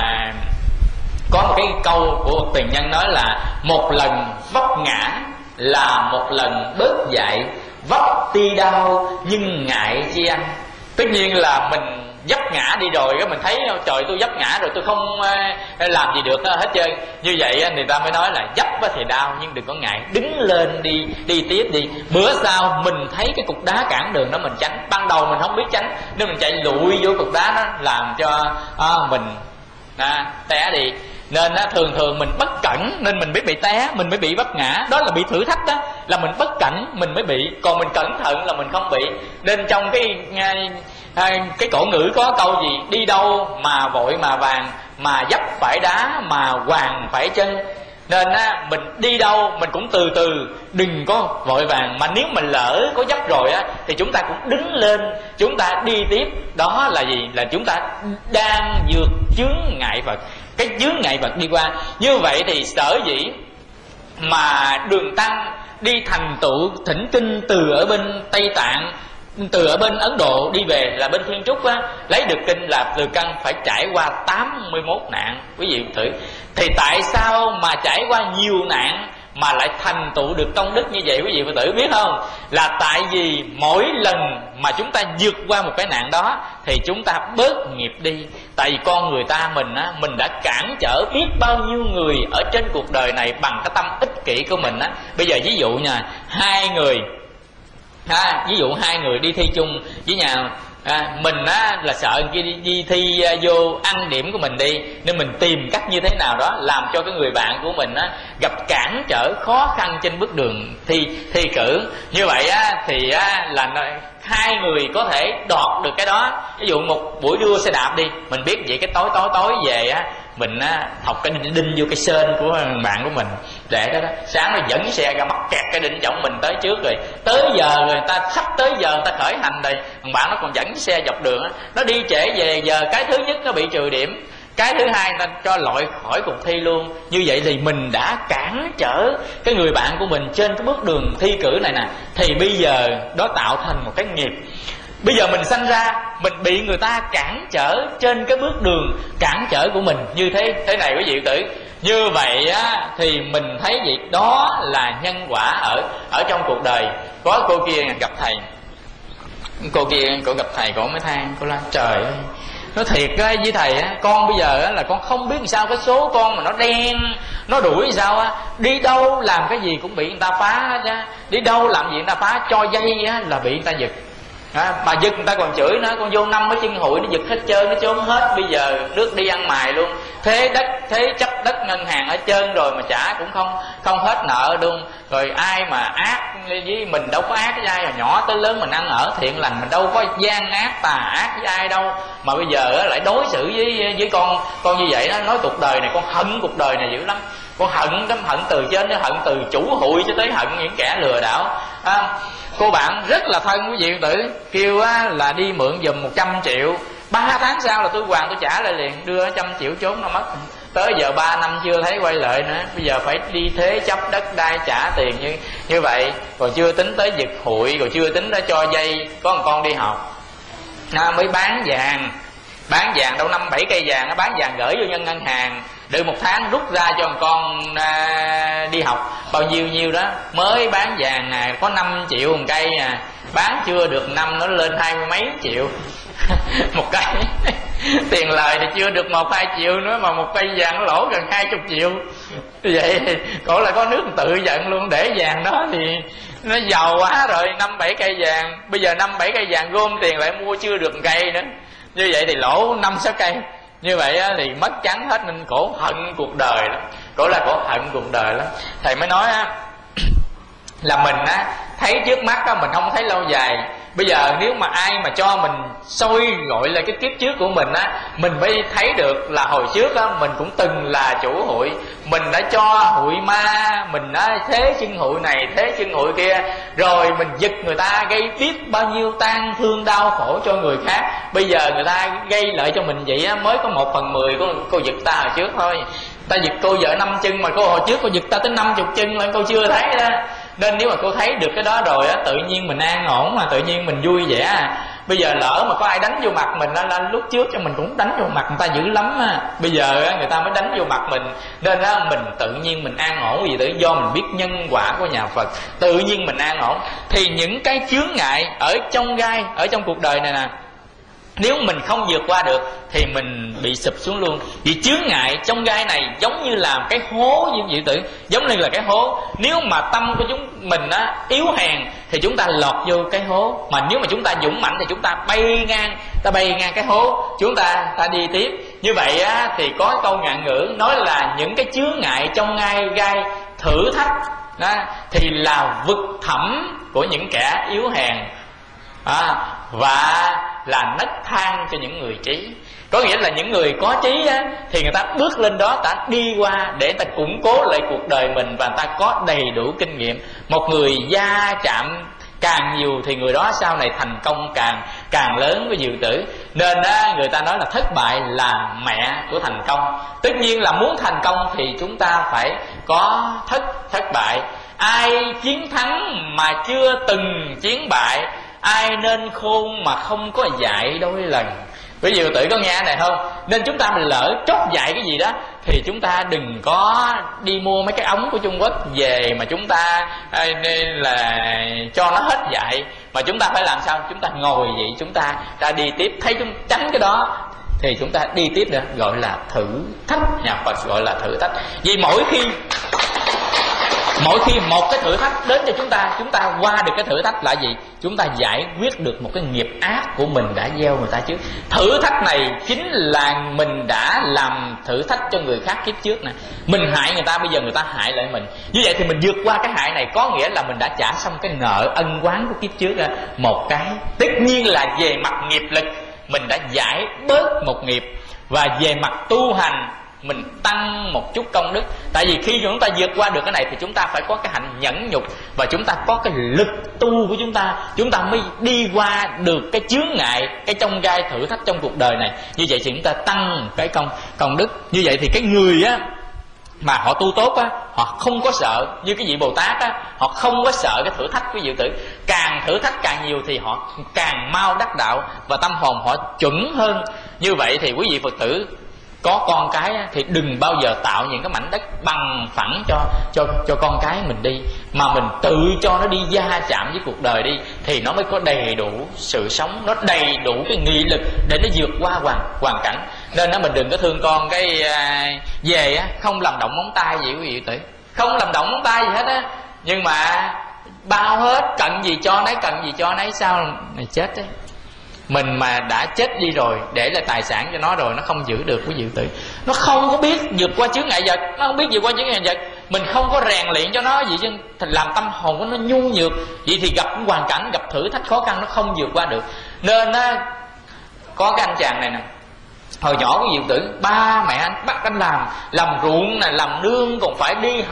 có một cái câu của một tiền nhân nói là một lần vấp ngã là một lần bớt dại, vấp ti đau nhưng ngại chi ăn. Tất nhiên là mình vấp ngã đi rồi cái mình thấy trời tôi vấp ngã rồi tôi không làm gì được hết trơn. Như vậy người ta mới nói là vấp thì đau nhưng đừng có ngại, đứng lên đi đi tiếp đi. Bữa sau mình thấy cái cục đá cản đường đó mình tránh, ban đầu mình không biết tránh nên mình chạy lụi vô cục đá đó làm cho à, mình à, té đi. Nên á, thường thường mình bất cẩn nên mình mới bị té, mình mới bị vấp ngã. Đó là bị thử thách đó, là mình bất cẩn mình mới bị, còn mình cẩn thận là mình không bị. Nên trong cái cái cổ ngữ có câu gì, đi đâu mà vội mà vàng, mà dấp phải đá mà hoàng phải chân. Nên á, mình đi đâu mình cũng từ từ, đừng có vội vàng. Mà nếu mình lỡ có dấp rồi á thì chúng ta cũng đứng lên, chúng ta đi tiếp. Đó là gì? Là chúng ta đang vượt chướng ngại vật, cái chướng ngại vật đi qua. Như vậy thì sở dĩ mà Đường Tăng đi thành tựu thỉnh kinh từ ở bên Tây Tạng, từ ở bên Ấn Độ đi về là bên Thiên Trúc á, lấy được kinh là Từ Căn phải trải qua tám mươi mốt nạn, quý vị thử. Thì tại sao mà trải qua nhiều nạn mà lại thành tựu được công đức như vậy, quý vị Phật tử biết không? Là tại vì mỗi lần mà chúng ta vượt qua một cái nạn đó thì chúng ta bớt nghiệp đi. Tại vì con người ta mình á, mình đã cản trở biết bao nhiêu người ở trên cuộc đời này bằng cái tâm ích kỷ của mình á. Bây giờ ví dụ nha, hai người ha, ví dụ hai người đi thi chung với nhau. À, mình á, là sợ kia đi, đi thi uh, vô ăn điểm của mình đi, nên mình tìm cách như thế nào đó làm cho cái người bạn của mình á, gặp cản trở khó khăn trên bước đường thi thi cử. Như vậy á, thì á, là hai người có thể đoạt được cái đó. Ví dụ một buổi đua xe đạp đi, mình biết vậy cái tối tối tối về á, mình á, thọc cái đinh, đinh vô cái sên của bạn của mình để đó đó, sáng nó dẫn xe ra mắc kẹt cái đinh chổng mình tới trước rồi, tới giờ rồi ta sắp tới giờ người ta khởi hành rồi, thằng bạn nó còn dẫn xe dọc đường á, nó đi trễ về giờ, cái thứ nhất nó bị trừ điểm, cái thứ hai người ta cho loại khỏi cuộc thi luôn. Như vậy thì mình đã cản trở cái người bạn của mình trên cái bước đường thi cử này nè, thì bây giờ đó tạo thành một cái nghiệp. Bây giờ mình sanh ra mình bị người ta cản trở trên cái bước đường cản trở của mình như thế thế này quý vị tử. Như vậy á, thì mình thấy vậy đó là nhân quả ở ở trong cuộc đời. Có cô kia gặp thầy, cô kia cô gặp thầy cô mới than, cô nói trời ơi, nói thiệt á với thầy á, con bây giờ á là con không biết làm sao, cái số con mà nó đen, nó đuổi sao á, đi đâu làm cái gì cũng bị người ta phá chứ, đi đâu làm gì người ta phá, cho dây á là bị người ta giật. À, bà giật người ta còn chửi nữa, con vô năm cái chân hụi nó giật hết trơn, nó trốn hết, bây giờ nước đi ăn mài luôn, thế đất thế chấp đất ngân hàng hết trơn rồi mà trả cũng không không hết nợ luôn. Rồi ai mà ác với mình, đâu có ác với ai, hồi nhỏ tới lớn mình ăn ở thiện lành, mình đâu có gian ác tà ác với ai đâu, mà bây giờ lại đối xử với với con con như vậy đó. Nói cuộc đời này con hận cuộc đời này dữ lắm, con hận lắm, hận từ trên đến hận từ chủ hụi cho tới hận những kẻ lừa đảo. À, cô bạn rất là thân quý vị tử, kêu á, là đi mượn giùm một trăm triệu Ba tháng sau là tôi hoàn tôi trả lại liền, đưa trăm triệu trốn nó mất. Tới giờ ba năm chưa thấy quay lại nữa, bây giờ phải đi thế chấp đất đai trả tiền như như vậy, còn chưa tính tới giật hụi, còn chưa tính tới cho dây có một con đi học. À, mới bán vàng, bán vàng đâu năm bảy cây vàng, bán vàng gửi vô nhân ngân hàng, đợi một tháng rút ra cho một con à, đi học bao nhiêu nhiêu đó. Mới bán vàng nè có năm triệu một cây nè, bán chưa được năm nó lên hai mươi mấy triệu một cây. Tiền lời thì chưa được một hai triệu nữa mà một cây vàng nó lỗ gần hai chục triệu. Vậy thì cổ lại có nước tự giận luôn, để vàng đó thì nó giàu quá rồi. Năm bảy cây vàng, bây giờ năm bảy cây vàng gom tiền lại mua chưa được một cây nữa, như vậy thì lỗ năm sáu cây. Như vậy á, thì mất trắng hết, nên cổ hận cuộc đời lắm. Cổ là cổ hận cuộc đời lắm. Thầy mới nói á, là mình á thấy trước mắt á, mình không thấy lâu dài. Bây giờ nếu mà ai mà cho mình soi gọi là cái kiếp trước của mình á, mình phải thấy được là hồi trước á mình cũng từng là chủ hụi, mình đã cho hụi ma, mình đã thế chân hụi này thế chân hụi kia, rồi mình giật người ta gây biết bao nhiêu tang thương đau khổ cho người khác. Bây giờ người ta gây lợi cho mình vậy á, mới có một phần mười của cô giật ta hồi trước thôi. Ta giật cô vợ năm chân mà cô hồi trước cô giật ta tới năm chục chân là cô chưa thấy đó. Nên nếu mà cô thấy được cái đó rồi á, tự nhiên mình an ổn, mà tự nhiên mình vui vẻ à. Bây giờ lỡ mà có ai đánh vô mặt mình á, lúc trước cho mình cũng đánh vô mặt người ta dữ lắm á, bây giờ á, người ta mới đánh vô mặt mình. Nên á, mình tự nhiên mình an ổn vì tự do mình biết nhân quả của nhà Phật, tự nhiên mình an ổn. Thì những cái chướng ngại ở trong gai, ở trong cuộc đời này nè, nếu mình không vượt qua được thì mình bị sụp xuống luôn. Vì chướng ngại trong gai này giống như là cái hố như vậy tử, giống như là cái hố. Nếu mà tâm của chúng mình á yếu hèn thì chúng ta lọt vô cái hố, mà nếu mà chúng ta dũng mãnh thì chúng ta bay ngang, ta bay ngang cái hố, chúng ta ta đi tiếp. Như vậy á thì có câu ngạn ngữ nói là những cái chướng ngại trong gai gai thử thách đó, thì là vực thẳm của những kẻ yếu hèn. À, và là nấc thang cho những người trí. Có nghĩa là những người có trí á, thì người ta bước lên đó, ta đi qua để ta củng cố lại cuộc đời mình, và ta có đầy đủ kinh nghiệm. Một người gia chạm càng nhiều thì người đó sau này thành công càng càng lớn với diệu tử. Nên á, người ta nói là thất bại là mẹ của thành công. Tất nhiên là muốn thành công thì chúng ta phải có thất thất bại. Ai chiến thắng mà chưa từng chiến bại, ai nên khôn mà không có dạy đôi lần. Ví dụ tự có nghe này không? Nên chúng ta lỡ trót dạy cái gì đó thì chúng ta đừng có đi mua mấy cái ống của Trung Quốc về mà chúng ta là cho nó hết dạy, mà chúng ta phải làm sao? Chúng ta ngồi vậy, chúng ta ra đi tiếp, thấy chúng tránh cái đó thì chúng ta đi tiếp nữa, gọi là thử thách. Nhà Phật gọi là thử thách. Vì mỗi khi Mỗi khi một cái thử thách đến cho chúng ta, chúng ta qua được cái thử thách là gì? Chúng ta giải quyết được một cái nghiệp ác của mình đã gieo người ta trước. Thử thách này chính là mình đã làm thử thách cho người khác kiếp trước nè. Mình hại người ta, bây giờ người ta hại lại mình. Như vậy thì mình vượt qua cái hại này, có nghĩa là mình đã trả xong cái nợ ân oán của kiếp trước ra một cái. Tất nhiên là về mặt nghiệp lực mình đã giải bớt một nghiệp, và về mặt tu hành mình tăng một chút công đức. Tại vì khi chúng ta vượt qua được cái này thì chúng ta phải có cái hạnh nhẫn nhục, và chúng ta có cái lực tu của chúng ta, chúng ta mới đi qua được cái chướng ngại, cái chông gai thử thách trong cuộc đời này. Như vậy thì chúng ta tăng cái công công đức. Như vậy thì cái người á mà họ tu tốt á, họ không có sợ. Như cái vị Bồ Tát á, họ không có sợ cái thử thách của diệu tử. Càng thử thách càng nhiều thì họ càng mau đắc đạo, và tâm hồn họ chuẩn hơn. Như vậy thì quý vị Phật tử có con cái thì đừng bao giờ tạo những cái mảnh đất bằng phẳng cho cho cho con cái mình đi, mà mình tự cho nó đi gia chạm với cuộc đời đi, thì nó mới có đầy đủ sự sống, nó đầy đủ cái nghị lực để nó vượt qua hoàn hoàn cảnh. Nên nó mình đừng có thương con cái à, về á không làm động móng tay gì quý vị tử, không làm động móng tay gì hết á, nhưng mà bao hết, cần gì cho nấy, cần gì cho nấy, sao mày chết đấy. Mình mà đã chết đi rồi, để lại tài sản cho nó rồi, nó không giữ được quý vị tử. Nó không có biết vượt qua chướng ngại vật, nó không biết vượt qua chướng ngại vật. Mình không có rèn luyện cho nó gì chứ, làm tâm hồn của nó nhu nhược. Vậy thì gặp hoàn cảnh, gặp thử thách khó khăn, nó không vượt qua được. Nên á, có cái anh chàng này nè, hồi nhỏ của diệu tử, ba mẹ anh bắt anh làm làm ruộng nè, làm nương, còn phải đi học,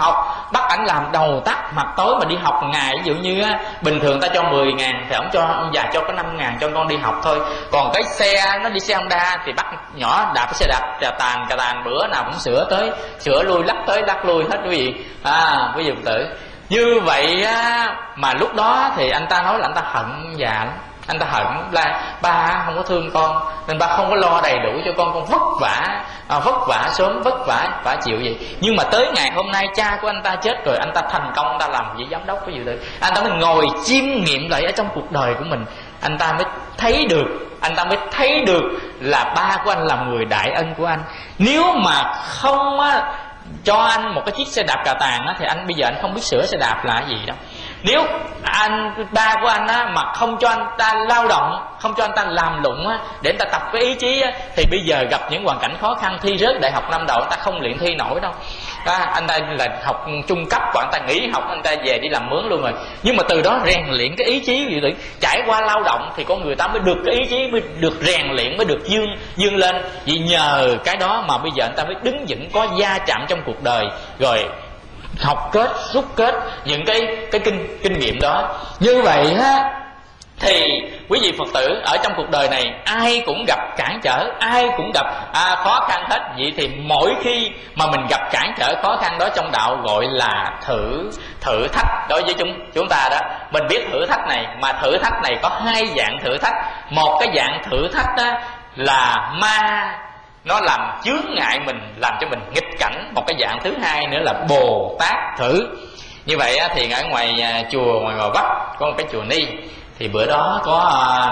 bắt ảnh làm đầu tắt mặt tối mà đi học ngày. Ví dụ như á, bình thường ta cho mười ngàn thì ông cho ông già cho có năm ngàn cho con đi học thôi. Còn cái xe nó đi xe Honda thì bắt nhỏ đạp cái xe đạp cà tàn cà tàn, bữa nào cũng sửa tới sửa lui lắc tới lắc lui hết quý vị. À quý vị Phật tử, như vậy á, mà lúc đó thì anh ta nói là anh ta hận già lắm. Anh ta hận là ba không có thương con nên ba không có lo đầy đủ cho con, con vất vả à, vất vả sớm vất vả vả chịu vậy. Nhưng mà tới ngày hôm nay cha của anh ta chết rồi, anh ta thành công, anh ta làm vị giám đốc cái gì đấy, anh ta mới ngồi chiêm nghiệm lại ở trong cuộc đời của mình. Anh ta mới thấy được anh ta mới thấy được là ba của anh là người đại ân của anh. Nếu mà không á, cho anh một cái chiếc xe đạp cà tàng á, thì anh bây giờ anh không biết sửa xe đạp là cái gì đâu. Nếu anh ba của anh á, mà không cho anh ta lao động, không cho anh ta làm lụng á, để anh ta tập cái ý chí á, thì bây giờ gặp những hoàn cảnh khó khăn, thi rớt đại học năm đầu anh ta không luyện thi nổi đâu. À, anh ta là học trung cấp và anh ta nghỉ học, anh ta về đi làm mướn luôn rồi. Nhưng mà từ đó rèn luyện cái ý chí vậy, trải qua lao động thì con người ta mới được cái ý chí, mới được rèn luyện, mới được dương dương lên. Vì nhờ cái đó mà bây giờ anh ta mới đứng vững, có va chạm trong cuộc đời, rồi học kết rút kết những cái cái kinh kinh nghiệm đó. Như vậy á thì quý vị Phật tử ở trong cuộc đời này ai cũng gặp cản trở, ai cũng gặp à, khó khăn hết. Vậy thì mỗi khi mà mình gặp cản trở khó khăn đó trong đạo gọi là thử thử thách đối với chúng chúng ta đó. Mình biết thử thách này, mà thử thách này có hai dạng thử thách. Một cái dạng thử thách đó là ma, nó làm chướng ngại mình, làm cho mình nghịch cảnh. Một cái dạng thứ hai nữa là Bồ Tát thử. Như vậy thì ở ngoài chùa ngoài Gò Vấp có một cái chùa Ni, thì bữa đó có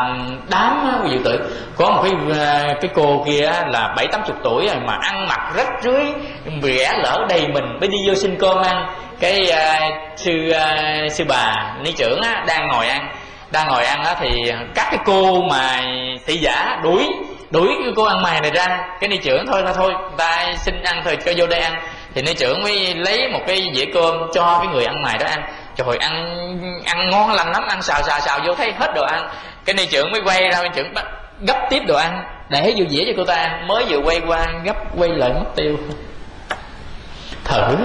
đám quý vị tử, có một cái cái cô kia là bảy tám chục tuổi rồi mà ăn mặc rách rưới, ghẻ lỡ đầy mình, mới đi vô xin cơm ăn. Cái uh, sư uh, sư bà ni trưởng á, đang ngồi ăn đang ngồi ăn á, thì các cái cô mà thị giả đuổi đuổi cái cô ăn mày này ra. Cái ni trưởng thôi là thôi, ta xin ăn thôi, cho vô đây ăn. Thì ni trưởng mới lấy một cái dĩa cơm cho cái người ăn mày đó ăn. Trời, ăn ăn ngon lành lắm, ăn xào xào xào vô thấy hết đồ ăn. Cái ni trưởng mới quay ra, ni trưởng bắt gấp tiếp đồ ăn để vô dĩa cho cô ta ăn. Mới vừa quay qua gấp quay lại mất tiêu. Thử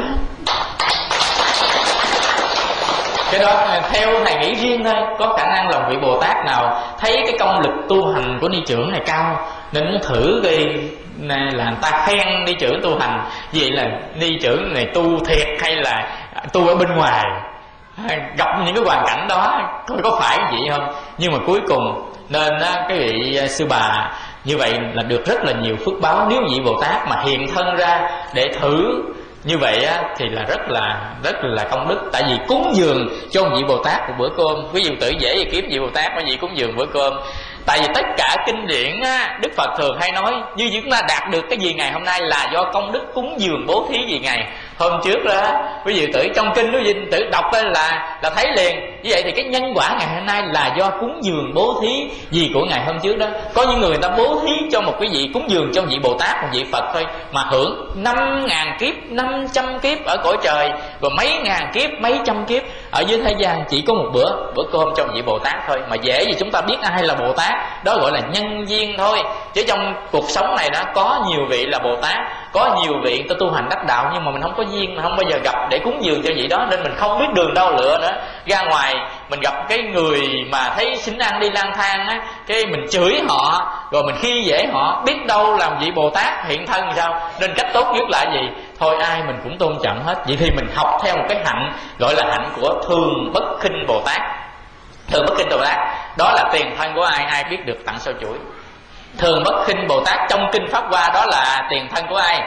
cái đó theo thầy nghĩ riêng thôi. Có khả năng là vị Bồ Tát nào thấy cái công lực tu hành của ni trưởng này cao nên muốn thử cái là người ta khen ni trưởng tu hành. Vậy là ni trưởng này tu thiệt hay là tu ở bên ngoài, gặp những cái hoàn cảnh đó coi có phải vậy không. Nhưng mà cuối cùng nên cái vị sư bà như vậy là được rất là nhiều phước báo. Nếu vị Bồ Tát mà hiện thân ra để thử như vậy á, thì là rất là rất là công đức. Tại vì cúng dường cho vị Bồ Tát một bữa cơm, quý vị tử dễ gì kiếm vị Bồ Tát bởi vì cúng dường bữa cơm. Tại vì tất cả kinh điển á, Đức Phật thường hay nói như chúng ta đạt được cái gì ngày hôm nay là do công đức cúng dường bố thí gì ngày hôm trước đó. Quý vị tử trong kinh quý vị tử đọc lên là là thấy liền. Như vậy thì cái nhân quả ngày hôm nay là do cúng dường bố thí gì của ngày hôm trước đó. Có những người, người ta bố thí cho một cái vị, cúng dường cho vị Bồ Tát, một vị Phật thôi mà hưởng năm ngàn kiếp, năm trăm kiếp ở cõi trời, rồi mấy ngàn kiếp, mấy trăm kiếp ở dưới thế gian chỉ có một bữa bữa cơm cho vị Bồ Tát thôi. Mà dễ gì chúng ta biết ai là Bồ Tát, đó gọi là nhân duyên thôi. Chứ trong cuộc sống này đó có nhiều vị là Bồ Tát, có nhiều vị ta tu hành đắc đạo, nhưng mà mình không có duyên, mình không bao giờ gặp để cúng dường cho vị đó, nên mình không biết đường đâu lựa nữa. Ra ngoài mình gặp cái người mà thấy xin ăn đi lang thang á, cái mình chửi họ rồi mình khi dễ họ, biết đâu làm vị Bồ Tát hiện thân thì sao. Nên cách tốt nhất là gì? Thôi ai mình cũng tôn trọng hết. Vậy thì mình học theo một cái hạnh gọi là hạnh của Thường Bất Khinh Bồ Tát. Thường Bất Khinh Bồ Tát đó là tiền thân của ai? Ai biết được tặng sao chuỗi. Thường Bất Khinh Bồ Tát trong kinh Pháp Hoa đó là tiền thân của ai?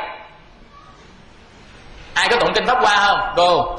Ai có tụng kinh Pháp Hoa không cô?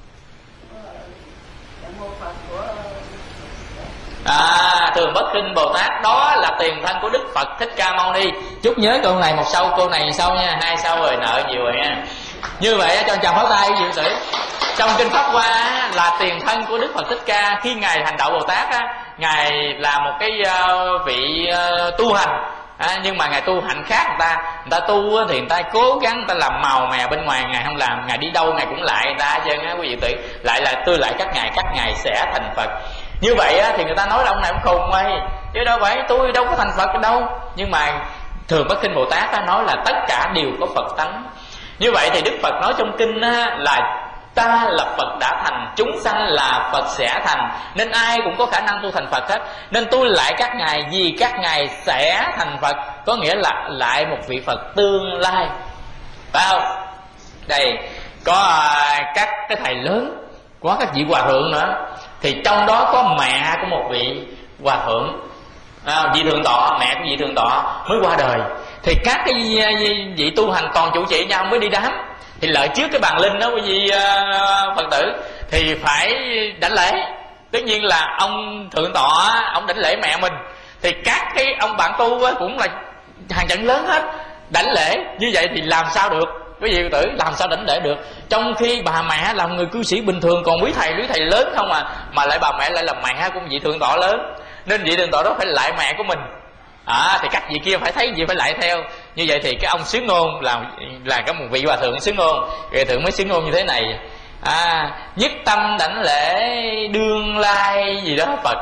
À, Thường Bất Khinh Bồ Tát đó là tiền thân của Đức Phật Thích Ca Mâu Ni. Chút nhớ câu này một sau, câu này sau nha, hai sau rồi nợ nhiều rồi nha. Như vậy cho chào pháo tay dự sĩ. Trong kinh Pháp Hoa là tiền thân của Đức Phật Thích Ca. Khi ngài hành đạo Bồ Tát á, ngài là một cái uh, vị uh, tu hành. À, nhưng mà ngài tu hạnh khác người ta. Người ta tu thì người ta cố gắng, người ta làm màu mè bên ngoài, ngài không làm. Ngài đi đâu ngài cũng lại người ta chân á quý vị tử. Lại là tôi lại các ngài, các ngài sẽ thành Phật. Như vậy á, thì người ta nói là ông này ông khùng vậy, chứ đâu phải, tôi đâu có thành Phật đâu. Nhưng mà Thường Bất Khinh Bồ Tát á, nói là tất cả đều có Phật tánh. Như vậy thì Đức Phật nói trong kinh á, là ta là Phật đã thành, chúng sanh là Phật sẽ thành, nên ai cũng có khả năng tu thành Phật hết. Nên tôi lại các ngài vì các ngài sẽ thành Phật, có nghĩa là lại một vị Phật tương lai, phải không? Đây có à, các cái thầy lớn, có các vị hòa thượng nữa, thì trong đó có mẹ của một vị hòa thượng, à, vị thượng tọa, mẹ của vị thượng tọa mới qua đời. Thì các cái vị tu hành toàn chủ trì nhau mới đi đám, thì lợi trước cái bàn linh đó quý vị uh, Phật tử thì phải đảnh lễ. Tất nhiên là ông thượng tọa ông đảnh lễ mẹ mình, thì các cái ông bạn tu cũng là hàng trận lớn hết, đảnh lễ như vậy thì làm sao được quý vị Phật tử, làm sao đảnh lễ được? Trong khi bà mẹ là người cư sĩ bình thường, còn quý thầy quý thầy lớn không à, mà lại bà mẹ lại là mẹ của vị thượng tọa lớn, nên vị thượng tọa đó phải lại mẹ của mình. À, thì các vị kia phải thấy gì phải lại theo. Như vậy thì cái ông xứ ngôn là là cái một vị hòa thượng xứ ngôn, vị thượng mới xứ ngôn như thế này: à, nhất tâm đảnh lễ đương lai gì đó Phật,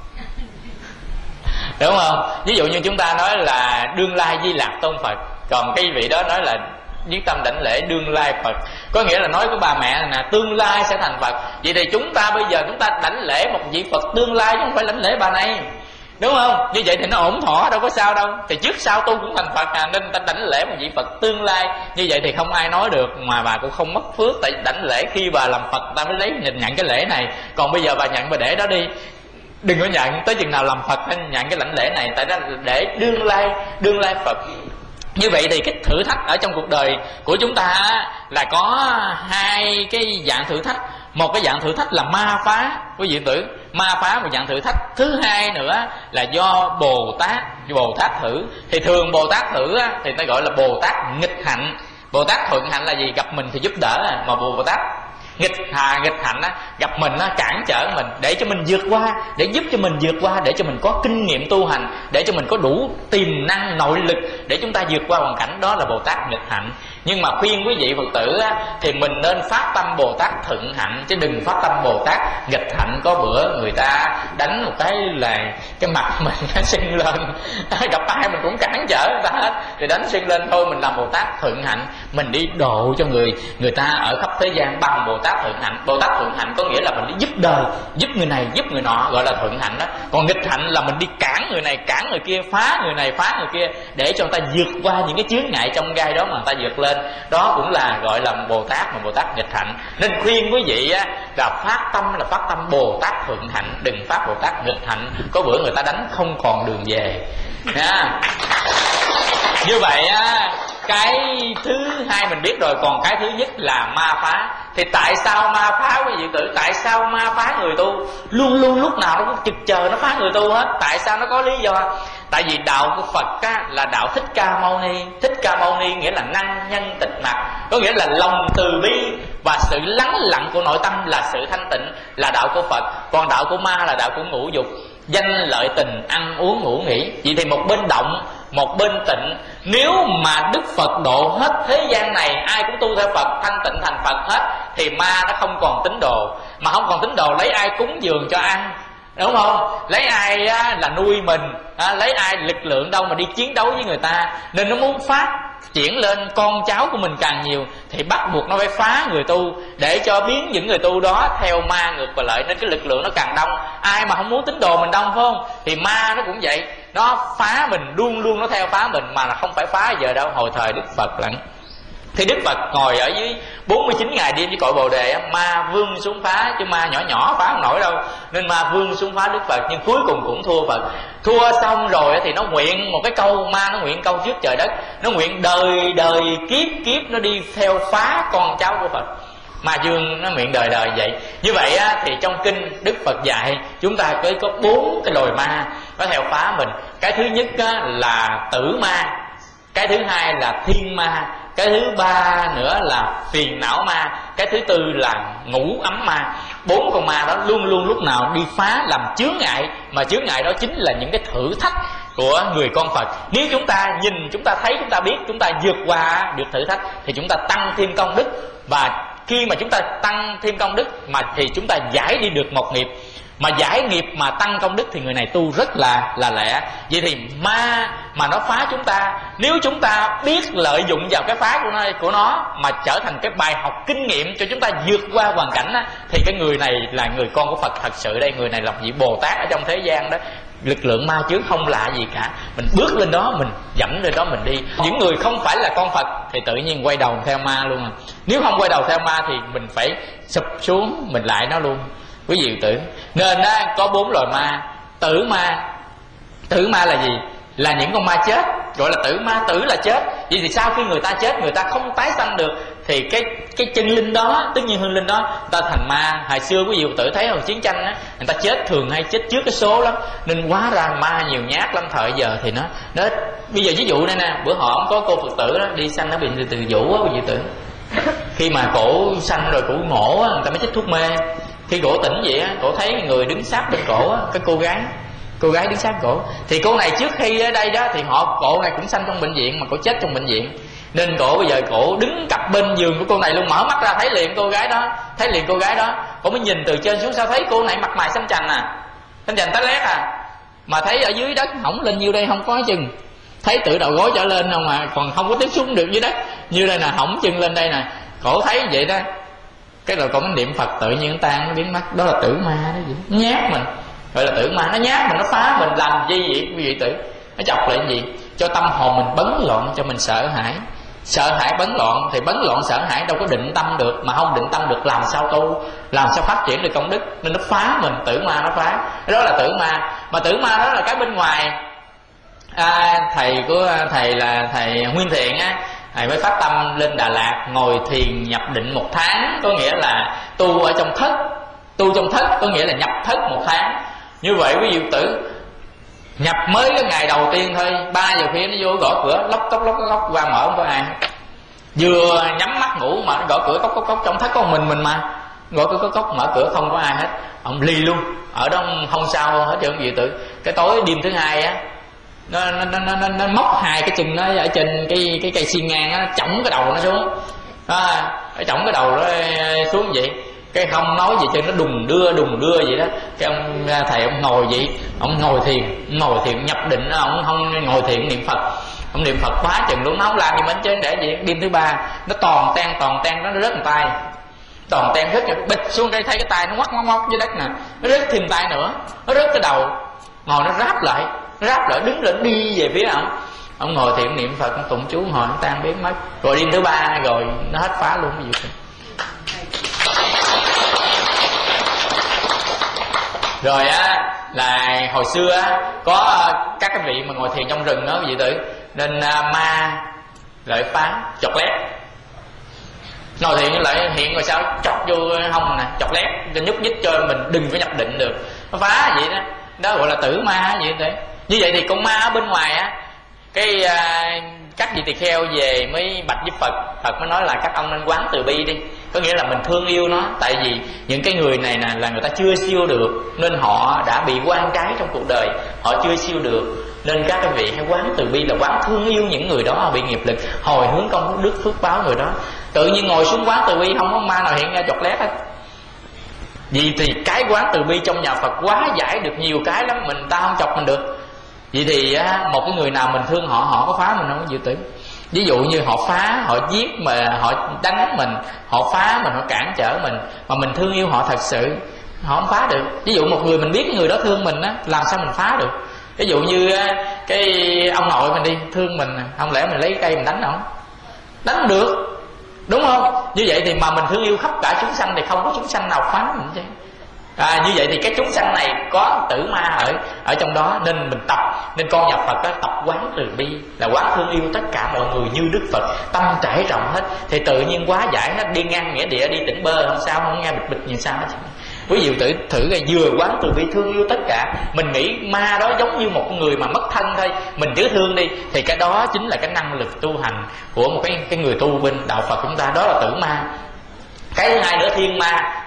đúng không? Ví dụ như chúng ta nói là đương lai Di Lạc Tôn Phật, còn cái vị đó nói là nhất tâm đảnh lễ đương lai Phật, có nghĩa là nói của bà mẹ là tương lai sẽ thành Phật. Vậy thì chúng ta bây giờ chúng ta đảnh lễ một vị Phật tương lai chứ không phải đảnh lễ bà này, đúng không? Như vậy thì nó ổn thỏa, đâu có sao đâu. Thì trước sau tu cũng thành Phật à, nên ta đảnh lễ một vị Phật tương lai. Như vậy thì không ai nói được mà bà cũng không mất phước, tại đảnh lễ khi bà làm Phật ta mới lấy nhận, nhận cái lễ này. Còn bây giờ bà nhận bà để đó đi, đừng có nhận, tới chừng nào làm Phật hãy nhận cái lãnh lễ này, tại đó để đương lai đương lai Phật. Như vậy thì cái thử thách ở trong cuộc đời của chúng ta là có hai cái dạng thử thách. Một cái dạng thử thách là ma phá, quý vị tử, ma phá một dạng thử thách. Thứ hai nữa là do Bồ Tát, Bồ Tát thử. Thì thường Bồ Tát thử thì nó gọi là Bồ Tát nghịch hạnh. Bồ Tát thuận hạnh là gì? Gặp mình thì giúp đỡ, mà Bồ Tát nghịch hà nghịch hạnh á, gặp mình á, cản trở mình để cho mình vượt qua, để giúp cho mình vượt qua, để cho mình có kinh nghiệm tu hành, để cho mình có đủ tiềm năng nội lực để chúng ta vượt qua hoàn cảnh. Đó là Bồ Tát nghịch hạnh. Nhưng mà khuyên quý vị Phật tử á, thì mình nên phát tâm Bồ Tát thuận hạnh, chứ đừng phát tâm Bồ Tát nghịch hạnh. Có bữa người ta đánh một cái là cái mặt mình nó sưng lên, gặp ai mình cũng cản trở người ta hết, thì đánh sưng lên thôi. Mình làm Bồ Tát thuận hạnh, mình đi độ cho người người ta ở khắp thế gian bằng Bồ Tát thuận hạnh. Bồ Tát thuận hạnh có nghĩa là mình đi giúp đời, giúp người này giúp người nọ, gọi là thuận hạnh đó. Còn nghịch hạnh là mình đi cản người này cản người kia, phá người này phá người kia, để cho người ta vượt qua những cái chướng ngại trong gai đó mà người ta vượt lên. Đó cũng là gọi là Bồ Tát, mà Bồ Tát nghịch hạnh. Nên khuyên quý vị á, là phát tâm là phát tâm Bồ Tát thuận hạnh, đừng phát Bồ Tát nghịch hạnh. Có bữa người ta đánh không còn đường về nha. Như vậy á, cái thứ hai mình biết rồi. Còn cái thứ nhất là ma phá. Thì tại sao ma phá quý vị tử? Tại sao ma phá người tu? Luôn luôn lúc nào nó cũng trực chờ nó phá người tu hết. Tại sao? Nó có lý do. Tại vì đạo của Phật á, là đạo Thích Ca Mâu Ni. Thích Ca Mâu Ni nghĩa là năng nhân tịch mặt, có nghĩa là lòng từ bi và sự lắng lặng của nội tâm là sự thanh tịnh, là đạo của Phật. Còn đạo của ma là đạo của ngũ dục, danh lợi tình, ăn uống ngủ nghỉ. Vậy thì một bên động, một bên tịnh. Nếu mà Đức Phật độ hết thế gian này, ai cũng tu theo Phật, thanh tịnh thành Phật hết, thì ma nó không còn tín đồ. Mà không còn tín đồ lấy ai cúng dường cho ăn, đúng không? Lấy ai á, là nuôi mình, à, lấy ai lực lượng đâu mà đi chiến đấu với người ta. Nên nó muốn phát triển lên con cháu của mình càng nhiều, thì bắt buộc nó phải phá người tu, để cho biến những người tu đó theo ma ngược và lợi. Nên cái lực lượng nó càng đông. Ai mà không muốn tín đồ mình đông, phải không? Thì ma nó cũng vậy, nó phá mình, luôn luôn nó theo phá mình. Mà là không phải phá giờ đâu, hồi thời Đức Phật lận. Thì Đức Phật ngồi ở dưới bốn mươi chín ngày đêm với cội Bồ Đề, ma vương xuống phá, chứ ma nhỏ nhỏ phá không nổi đâu. Nên ma vương xuống phá Đức Phật, nhưng cuối cùng cũng thua Phật. Thua xong rồi thì nó nguyện một cái câu, ma nó nguyện câu trước trời đất, nó nguyện đời đời kiếp kiếp nó đi theo phá con cháu của Phật. Ma vương nó nguyện đời đời vậy. Như vậy á, thì trong kinh Đức Phật dạy chúng ta có có bốn cái loài ma nó theo phá mình. Cái thứ nhất á, là tử ma. Cái thứ hai là thiên ma. Cái thứ ba nữa là phiền não ma. Cái thứ tư là ngũ ấm ma. Bốn con ma đó luôn luôn lúc nào đi phá, làm chướng ngại. Mà chướng ngại đó chính là những cái thử thách của người con Phật. Nếu chúng ta nhìn, chúng ta thấy, chúng ta biết, chúng ta vượt qua được thử thách, thì chúng ta tăng thêm công đức. Và khi mà chúng ta tăng thêm công đức mà thì chúng ta giải đi được một nghiệp. Mà giải nghiệp mà tăng công đức thì người này tu rất là là lẹ. Vậy thì ma mà nó phá chúng ta. Nếu chúng ta biết lợi dụng vào cái phá của nó, của nó mà trở thành cái bài học kinh nghiệm cho chúng ta vượt qua hoàn cảnh á, thì cái người này là người con của Phật thật sự đây. Người này là vị Bồ Tát ở trong thế gian đó. Lực lượng ma chướng không lạ gì cả. Mình bước lên đó, mình dẫm lên đó mình đi. Những người không phải là con Phật thì tự nhiên quay đầu theo ma luôn à. Nếu không quay đầu theo ma thì mình phải sụp xuống, mình lại nó luôn. Quý vị tưởng. Nên á, có bốn loài ma. Tử ma. Tử ma là gì? Là những con ma chết, gọi là tử ma. Tử là chết. Vậy thì sau khi người ta chết, người ta không tái sanh được, thì cái cái chân linh đó, tất nhiên hương linh đó, ta thành ma. Hồi xưa quý vị tử thấy hồi chiến tranh á, người ta chết thường hay chết trước cái số lắm, nên hóa ra ma nhiều nhát lắm. Thời giờ thì nó nó bây giờ ví dụ đây nè, bữa họ có cô Phật tử đó đi sanh ở bệnh viện Từ Dũ á, quý vị tưởng. Khi mà cổ sanh rồi cổ ngộ á, người ta mới chích thuốc mê. Khi cổ tỉnh vậy á, cổ thấy người đứng sát bên cổ á, cái cô gái cô gái đứng sát cổ, thì cô này trước khi ở đây đó thì họ cổ này cũng sanh trong bệnh viện mà cổ chết trong bệnh viện, nên cổ bây giờ cổ đứng cặp bên giường của cô này luôn, mở mắt ra thấy liền cô gái đó, thấy liền cô gái đó. Cổ mới nhìn từ trên xuống sao thấy cô này mặt mày xanh chành à, xanh chành tái lét à, mà thấy ở dưới đất hỏng lên nhiêu đây không có chừng, thấy từ đầu gối trở lên không mà còn không có tiếp xúc được dưới đất, như đây nè hỏng chân lên đây nè. Cổ thấy vậy đó, cái rồi cổ mới niệm Phật tự nhiên tan nó biến mất. Đó là tử ma đó, gì nhát mình, gọi là tử ma. Nó nhát mình, nó phá mình làm gì vậy quý vị tử? Nó chọc lại cái gì? Cho tâm hồn mình bấn loạn, cho mình sợ hãi. Sợ hãi bấn loạn thì bấn loạn sợ hãi đâu có định tâm được, mà không định tâm được làm sao tu, làm sao phát triển được công đức, nên nó phá mình. Tử ma nó phá, đó là tử ma. Mà tử ma đó là cái bên ngoài. À, thầy của thầy là thầy Nguyên Thiện á, thầy mới phát tâm lên Đà Lạt ngồi thiền nhập định một tháng, có nghĩa là tu ở trong thất. Tu trong thất có nghĩa là nhập thất một tháng. Như vậy quý vị tử nhập mới cái ngày đầu tiên thôi, ba giờ khuya nó vô gõ cửa lóc cốc lóc cốc qua mở không có ai. Vừa nhắm mắt ngủ mà nó gõ cửa cốc cốc cốc, trong thất có một mình mình mà gõ cửa cốc cốc, mở cửa không có ai hết, ông ly luôn. Ở đó không sao hết trơn quý vị tử. Cái tối đêm thứ hai á, nó nó nó nó, nó móc hai cái chân nó ở trên cái cái cây xiên ngang á, nó chổng cái đầu nó xuống, à, nó chổng cái đầu nó xuống vậy. Cái không nói gì chứ nó đùng đưa đùng đưa vậy đó. Cái ông thầy ông ngồi vậy, ông ngồi thiền, ngồi thiền nhập định, ông không ngồi thiền niệm Phật, ông niệm Phật quá chừng luôn, nó không làm gì mình trên để gì. Đêm thứ ba nó toàn tan toàn tan nó rớt một tay, toàn tan rớt bịch xuống, cái thấy cái tay nó ngoắc ngoắc ngoắc dưới đất nè, nó rớt thêm tay nữa, nó rớt cái đầu, ngồi nó ráp lại, nó ráp lại đứng lên đi về phía ông. Ông ngồi thiền niệm Phật, tụng chú hồi nó tan biến mất. Rồi đêm thứ ba rồi nó hết phá luôn cái gì. Rồi á là hồi xưa á có các cái vị mà ngồi thiền trong rừng đó quý vị tử, nên à, ma lợi phá chọc lét. Ngồi thiền lại hiện rồi sao chọc vô hông nè, chọc lét cho nhúc nhích cho mình đừng có nhập định được, nó phá vậy đó. Đó gọi là tử ma vậy đấy. Như vậy thì con ma ở bên ngoài á, cái à, các vị tỳ kheo về mới bạch với Phật. Phật mới nói là các ông nên quán từ bi đi, có nghĩa là mình thương yêu nó. Tại vì những cái người này nè là người ta chưa siêu được, nên họ đã bị quan trái trong cuộc đời, họ chưa siêu được, nên các cái vị hãy quán từ bi là quán thương yêu những người đó bị nghiệp lực, hồi hướng công đức phước báo người đó. Tự nhiên ngồi xuống quán từ bi không có ma nào hiện ra chọt lét hết. Vì thì cái quán từ bi trong nhà Phật quá giải được nhiều cái lắm, mình ta không chọc mình được. Vậy thì á, một cái người nào mình thương họ, họ có phá mình không có dự tử. Ví dụ như họ phá, họ giết mà họ đánh mình, họ phá mình, họ cản trở mình, mà mình thương yêu họ thật sự, họ không phá được. Ví dụ một người mình biết người đó thương mình á, làm sao mình phá được. Ví dụ như cái ông nội mình đi thương mình, không lẽ mình lấy cây mình đánh không? Đánh được, đúng không? Như vậy thì mà mình thương yêu khắp cả chúng sanh thì không có chúng sanh nào phá mình chứ. À, như vậy thì cái chúng sanh này có tử ma ở ở trong đó, nên mình tập, nên con nhà Phật đó, tập quán từ bi là quán thương yêu tất cả mọi người như Đức Phật, tâm trải rộng hết, thì tự nhiên quá giải hết. Đi ngang nghĩa địa đi tỉnh bơ không sao, không nghe bịch bịch như sao hết. Quý vị thử thử cái vừa quán từ bi thương yêu tất cả, mình nghĩ ma đó giống như một người mà mất thân thôi, mình cứ thương đi, thì cái đó chính là cái năng lực tu hành của một cái cái người tu bên đạo Phật chúng ta, đó là tử ma. Cái thứ hai nữa thiên ma.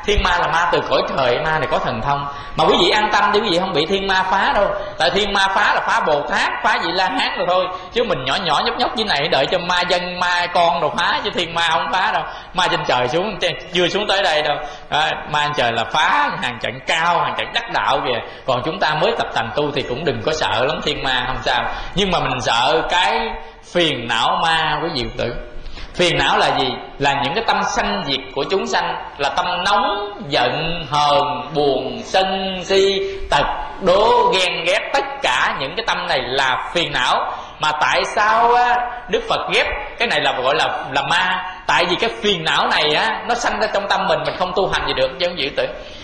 Thiên ma là ma từ cõi trời, ma này có thần thông. Mà quý vị an tâm đi, quý vị không bị thiên ma phá đâu. Tại thiên ma phá là phá Bồ Tát, phá vị La Hán rồi thôi. Chứ mình nhỏ nhỏ nhóc nhóc như này đợi cho ma dân ma con rồi phá, chứ thiên ma không phá đâu. Ma trên trời xuống chưa xuống tới đây đâu. À, ma trên trời là phá hàng trận cao, hàng trận đắc đạo kìa. Còn chúng ta mới tập tành tu thì cũng đừng có sợ lắm thiên ma, không sao. Nhưng mà mình sợ cái phiền não ma quý vị tử. Phiền não là gì? Là những cái tâm sanh diệt của chúng sanh, là tâm nóng, giận, hờn, buồn, sân, si, tật, đố, ghen, ghét. Tất cả những cái tâm này là phiền não. Mà tại sao á, Đức Phật ghép cái này là gọi là là ma? Tại vì cái phiền não này á, nó sanh ra trong tâm mình, mình không tu hành gì được chứ không gì tử.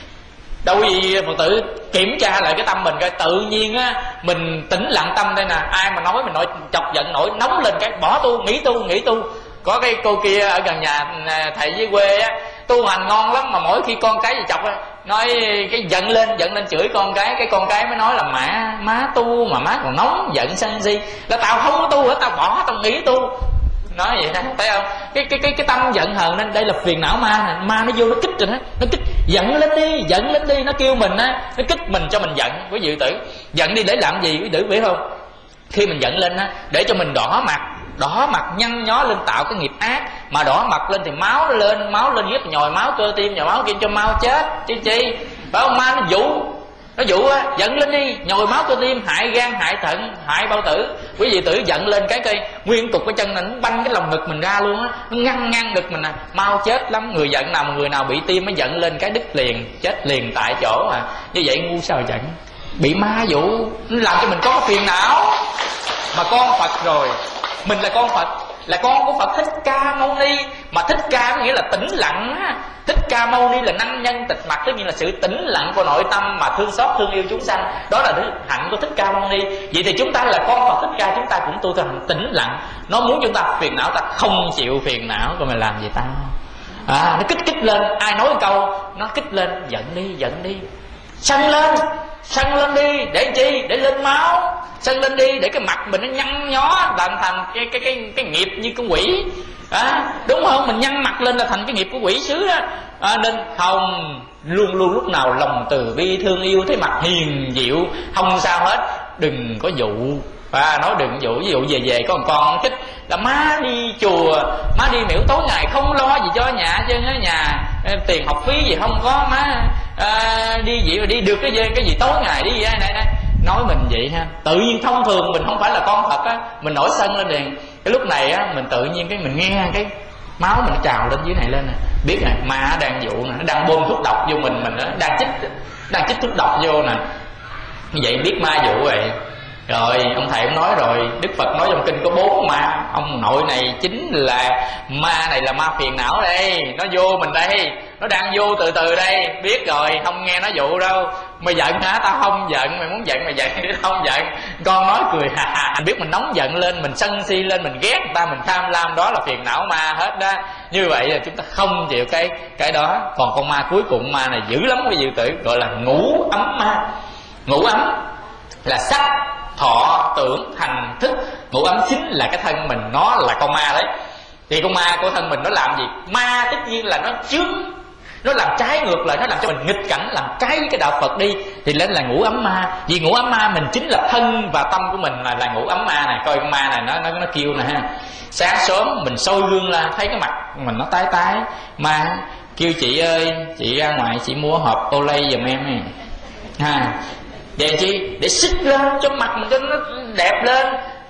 Đâu gì Phật tử kiểm tra lại cái tâm mình coi, tự nhiên á mình tĩnh lặng tâm đây nè. Ai mà nói mình nội chọc giận nổi nóng lên cái bỏ tu, nghỉ tu, nghỉ tu. Có cái cô kia ở gần nhà thầy dưới quê á, tu hành ngon lắm mà mỗi khi con cái gì chọc á, nói cái giận lên, giận lên chửi con cái, cái con cái mới nói là má má tu mà má còn nóng giận sân si, là tao không có tu hết, tao bỏ, tao nghỉ tu. Nói vậy đó, thấy không? Cái cái cái cái tâm giận hờn nên đây là phiền não ma nè, ma nó vô nó kích rồi đó, nó kích giận lên đi, giận lên đi, nó kêu mình á, nó kích mình cho mình giận. Quý vị tử, giận đi để làm gì quý vị tử biết không? Khi mình giận lên á, để cho mình đỏ mặt, đỏ mặt nhăn nhó lên tạo cái nghiệp ác. Mà đỏ mặt lên thì máu nó lên, máu lên ghép nhồi máu cơ tim, nhồi máu kia cho mau chết chứ chi. Phải không? Ma nó dụ, nó dụ á, giận lên đi, nhồi máu cơ tim, hại gan, hại thận, hại bao tử. Quý vị tử giận lên cái cây nguyên cục cái chân này nó banh cái lòng ngực mình ra luôn á, nó ngăn ngăn ngực mình à, mau chết lắm. Người giận nào mà người nào bị tim mới giận lên cái đứt liền, chết liền tại chỗ à. Như vậy ngu sao giận? Bị ma dụ, nó làm cho mình có cái phiền não. Mà con Phật rồi, mình là con Phật, là con của Phật Thích Ca Mâu Ni. Mà Thích Ca có nghĩa là tĩnh lặng á. Thích Ca Mâu Ni là năng nhân tịch mặt, tức nghĩa là sự tĩnh lặng của nội tâm mà thương xót thương yêu chúng sanh. Đó là đức hạnh của Thích Ca Mâu Ni. Vậy thì chúng ta là con Phật Thích Ca, chúng ta cũng tu thành tĩnh lặng. Nó muốn chúng ta phiền não, ta không chịu phiền não, rồi mày làm gì tao? À, nó kích kích lên, ai nói một câu nó kích lên, giận đi, giận đi, sân lên, sân lên đi, để chi? Để lên máu. Sân lên đi để cái mặt mình nó nhăn nhó, làm thành cái cái cái cái nghiệp như con quỷ. À, đúng không? Mình nhăn mặt lên là thành cái nghiệp của quỷ sứ đó. À, nên không, luôn luôn lúc nào lòng từ bi thương yêu, thấy mặt hiền diệu, không sao hết. Đừng có dụ. À, nói đừng dụ. Ví dụ về về có một con thích là má đi chùa, má đi miễu tối ngày không lo gì cho nhà chứ, ở nhà tiền học phí gì không có, má à, đi gì mà đi được cái gì, cái gì tối ngày đi vậy này này. Nói mình vậy ha, tự nhiên thông thường mình không phải là con Phật á, mình nổi sân lên liền. Cái lúc này á, mình tự nhiên cái mình nghe cái máu mình nó trào lên dưới này lên nè, biết nè, ma đang dụ nè, nó đang bơm thuốc độc vô mình, mình nó đang chích, đang chích thuốc độc vô nè. Như vậy biết ma dụ rồi. Rồi ông thầy ông nói rồi, Đức Phật nói trong kinh có bốn ma. Ông nội này chính là ma, này là ma phiền não đây, nó vô mình đây, nó đang vô từ từ đây. Biết rồi, không nghe nó dụ đâu. Mày giận hả? Tao không giận. Mày muốn giận mày giận đi, tao không giận. Con nói cười hà hà. Anh biết mình nóng giận lên, mình sân si lên, mình ghét người ta, mình tham lam, đó là phiền não ma hết đó. Như vậy là chúng ta không chịu cái cái đó. Còn con ma cuối cùng, ma này dữ lắm quý vị tử, gọi là ngũ ấm ma. Ngũ ấm là sắc, thọ, tưởng, hành, thức. Ngũ ấm chính là cái thân mình, nó là con ma đấy. Thì con ma của thân mình nó làm gì? Ma tất nhiên là nó chướng, nó làm trái ngược lại, nó làm cho mình nghịch cảnh, làm trái cái đạo Phật đi, thì lên là ngũ ấm ma. Vì ngũ ấm ma mình chính là thân và tâm của mình là, là ngũ ấm ma này. Coi con ma này nó nó nó kêu nè ha. Sáng sớm mình soi gương ra thấy cái mặt mình nó tái tái, ma kêu chị ơi, chị ra ngoài chị mua hộp Olay giùm em này ha. Để chi? Để xích lên cho mặt mình cho nó đẹp lên.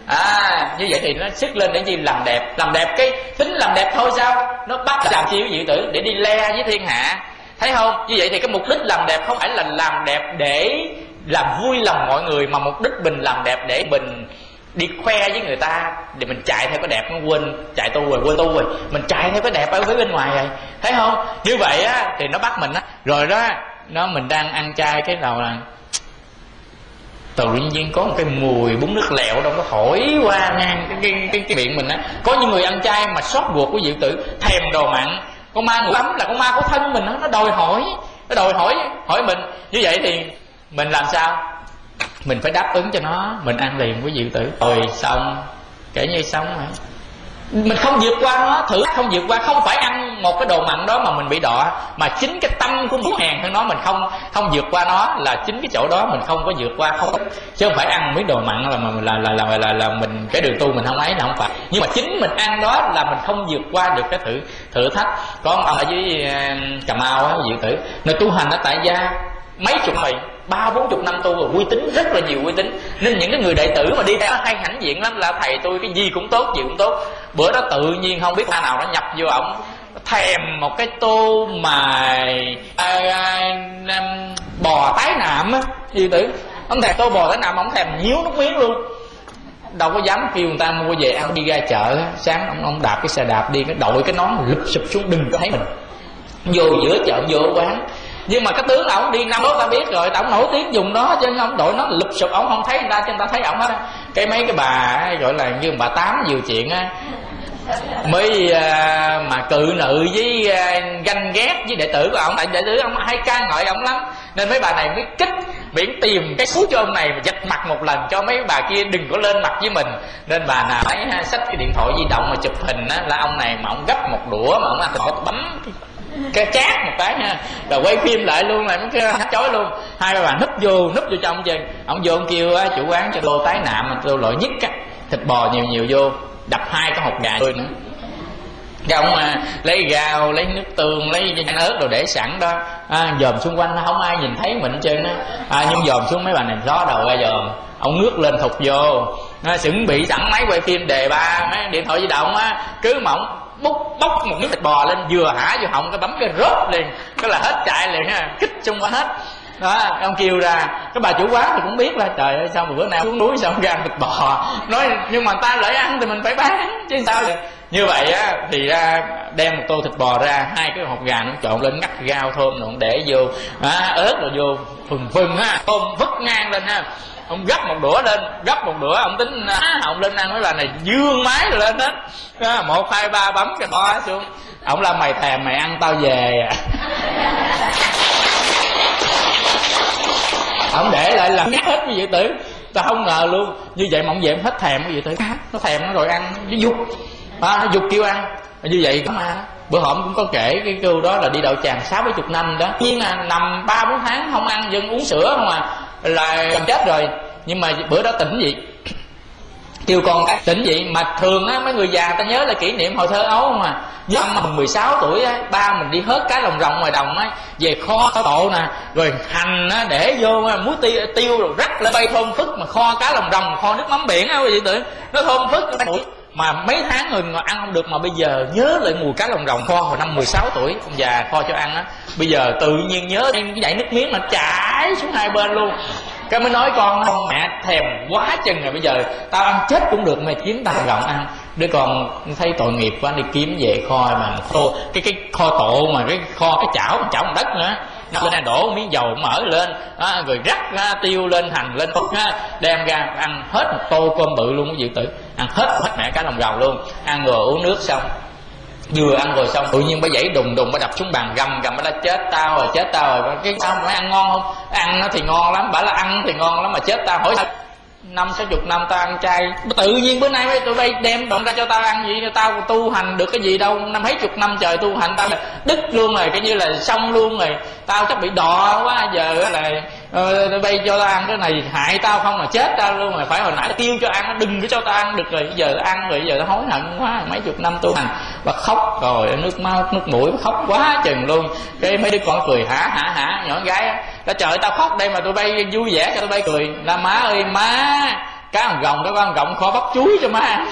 À, như vậy thì nó xích lên để gì? Làm đẹp. Làm đẹp cái tính làm đẹp thôi sao? Nó bắt làm chi quý vị tử? Để đi le với thiên hạ. Thấy không? Như vậy thì cái mục đích làm đẹp không phải là làm đẹp để làm vui lòng mọi người, mà mục đích mình làm đẹp để mình đi khoe với người ta, để mình chạy theo cái đẹp. Nó quên chạy tu rồi, quên tu rồi, mình chạy theo cái đẹp ở phía bên ngoài rồi. Thấy không? Như vậy á thì nó bắt mình á. Rồi đó, nó mình đang ăn chay cái đầu là tự nhiên có một cái mùi bún nước lẹo đâu nó thổi qua ngang cái cái cái, cái miệng mình á. Có những người ăn chay mà xót ruột của diệu tử, thèm đồ mặn. Con ma ngũ ấm là con ma của thân mình đó, nó đòi hỏi, nó đòi hỏi hỏi mình. Như vậy thì mình làm sao? Mình phải đáp ứng cho nó, mình ăn liền với diệu tử. Rồi xong, kể như xong rồi. mình không vượt qua nó, thử không vượt qua, không phải ăn một cái đồ mặn đó mà mình bị đọa, mà chính cái tâm của mình hèn hơn nó, mình không không vượt qua nó, là chính cái chỗ đó mình không có vượt qua, không, chứ không phải ăn miếng đồ mặn là là là là là, là, là mình cái đường tu mình không ấy, là không phải, nhưng mà chính mình ăn đó là mình không vượt qua được cái thử thử thách. Có ông ở dưới Cà Mau á, Diệu Tử, nơi tu hành ở tại gia mấy chục ngày, ba bốn chục năm tu rồi, uy tín rất là nhiều uy tín, nên những cái người đệ tử mà đi theo hay hãnh diện lắm, là thầy tôi cái gì cũng tốt, gì cũng tốt. Bữa đó tự nhiên không biết nào nó nhập vô ổng thèm một cái tô mà à, à, à, bò tái nạm á, Diệu Tử, ông thèm tô bò tái nạm, ông thèm nhíu nước miếng luôn, đâu có dám kêu người ta mua về ăn. Đi ra chợ sáng ông ông đạp cái xe đạp đi, cái đội cái nón lụp sụp xuống đừng có thấy mình, vô giữa chợ vô quán. Nhưng mà cái tướng ổng đi năm đó ta biết rồi, ổng nổi tiếng dùng đó, chứ ông đội nó lụp sụp, ổng không thấy người ta, chứ người ta thấy ổng hết. Cái mấy cái bà gọi là như bà Tám nhiều chuyện á, mới à, mà cự nữ với à, ganh ghét với đệ tử của ông, tại đệ tử ông hay ca ngợi ông lắm, nên mấy bà này mới kích biển tìm cái phú cho ông này mà giật mặt một lần, cho mấy bà kia đừng có lên mặt với mình. Nên bà nào ấy xách cái điện thoại di động mà chụp hình á, là ông này mà ông gấp một đũa mà ông ăn thịt bấm cái chát một cái nha, rồi quay phim lại luôn, là cái hát chói luôn. Hai ba bà núp vô núp vô trong chân, ông vô ông kêu á, chủ quán cho tô tái nạm mà tô loại nhất á, thịt bò nhiều nhiều vô, đập hai cái hột gà thôi nữa. Cái ông à, lấy gạo, lấy nước tương, lấy chanh ớt rồi để sẵn đó, à, dòm xung quanh không ai nhìn thấy mình hết trơn á, à, nhưng dòm xuống mấy bà này gió đầu ra dòm, ông ngước lên thục vô, à, chuẩn bị sẵn máy quay phim đề ba, mấy điện thoại di động á, cứ mỏng bốc bốc một miếng thịt bò lên, vừa hả vô họng cái bấm cái rớt liền, cái là hết chạy liền ha, kích xung quanh hết đó. Ông kêu ra, cái bà chủ quán thì cũng biết là trời ơi sao mà bữa nay xuống núi sao không ra ăn thịt bò, nói nhưng mà ta lại ăn thì mình phải bán chứ sao vậy. Như vậy á thì ra đem một tô thịt bò ra, hai cái hột gà nó trộn lên, ngắt rau thơm rồi để vô, à, ớt rồi vô phừng phừng ha, tôm vứt ngang lên ha. Ông gấp một đũa lên, gấp một đũa ông tính á ông lên ăn, nói là này dương máy rồi lên hết, à, một hai ba bấm cái bò xuống. Ông là mày thèm mày ăn tao về à. Ông để lại là ngắt hết như vậy tử, tao không ngờ luôn. Như vậy mà ông về ông hết thèm cái gì tử, nó thèm nó rồi ăn, nó dục, à, nó dục kêu ăn. Như vậy có mà bữa hổm cũng có kể cái câu đó là đi đậu tràng sáu bảy chục năm đó, nhưng là nằm ba bốn tháng không ăn, dân uống sữa không à, là gần chết rồi. Nhưng mà bữa đó tỉnh gì kêu con cái tỉnh vậy mà thường á mấy người già ta nhớ là kỷ niệm hồi thơ ấu không à. Như năm mười sáu tuổi á, ba mình đi hớt cá lồng rồng ngoài đồng á, về kho cá tổ nè, rồi hành á để vô muối tiêu, tiêu rồi rắc lên bay thơm phức, mà kho cá lồng rồng, kho nước mắm biển á vậy tưởng nó thơm phức mà mấy tháng rồi mà ăn không được. Mà bây giờ nhớ lại mùi cá lồng rồng kho hồi năm mười sáu tuổi ông già kho cho ăn á, bây giờ tự nhiên nhớ cái dãy nước miếng mà chảy xuống hai bên luôn. Cái mới nói con mẹ thèm quá chừng rồi, bây giờ tao ăn chết cũng được, mày kiếm tao rộng ăn. Đứa con thấy tội nghiệp quá đi kiếm về kho mà tô, cái cái kho tổ mà cái kho cái chảo chảo bằng đất nữa, nó lên đổ miếng dầu mỡ lên á, rồi rắc ra, tiêu lên hành lên á, đem ra ăn hết một tô cơm bự luôn. Cái Dự Tử ăn hết hết mẹ cá lồng rồng luôn, ăn rồi uống nước xong, vừa ăn rồi xong tự nhiên bà dãy đùng đùng bà đập xuống bàn gầm gầm, bà đã chết tao rồi, chết tao rồi. Cái sao mà ăn ngon không? Ăn nó thì ngon lắm, bà là ăn thì ngon lắm mà chết tao. Hỏi năm sáu chục năm tao ăn chay, tự nhiên bữa nay mấy tụi bay đem đoạn ra cho tao ăn gì, tao tu hành được cái gì đâu, năm mấy chục năm trời tu hành tao đứt luôn rồi, coi như là xong luôn rồi, tao chắc bị đọ quá. Giờ là ờ, tụi bay cho tao ăn cái này hại tao không là chết tao luôn rồi, phải hồi nãy tiêu cho ăn, đừng có cho tao ăn được rồi, bây giờ ăn rồi, bây giờ tao hối hận quá, mấy chục năm tu hành. Và khóc rồi nước máu nước mũi, khóc quá chừng luôn. Cái mấy đứa con cười hả hả hả, nhỏ con gái á, ta trời tao khóc đây mà tụi bay vui vẻ cho tụi bay cười. Là má ơi má, cá hồng rồng đó, con rồng kho bắp chuối cho má ăn.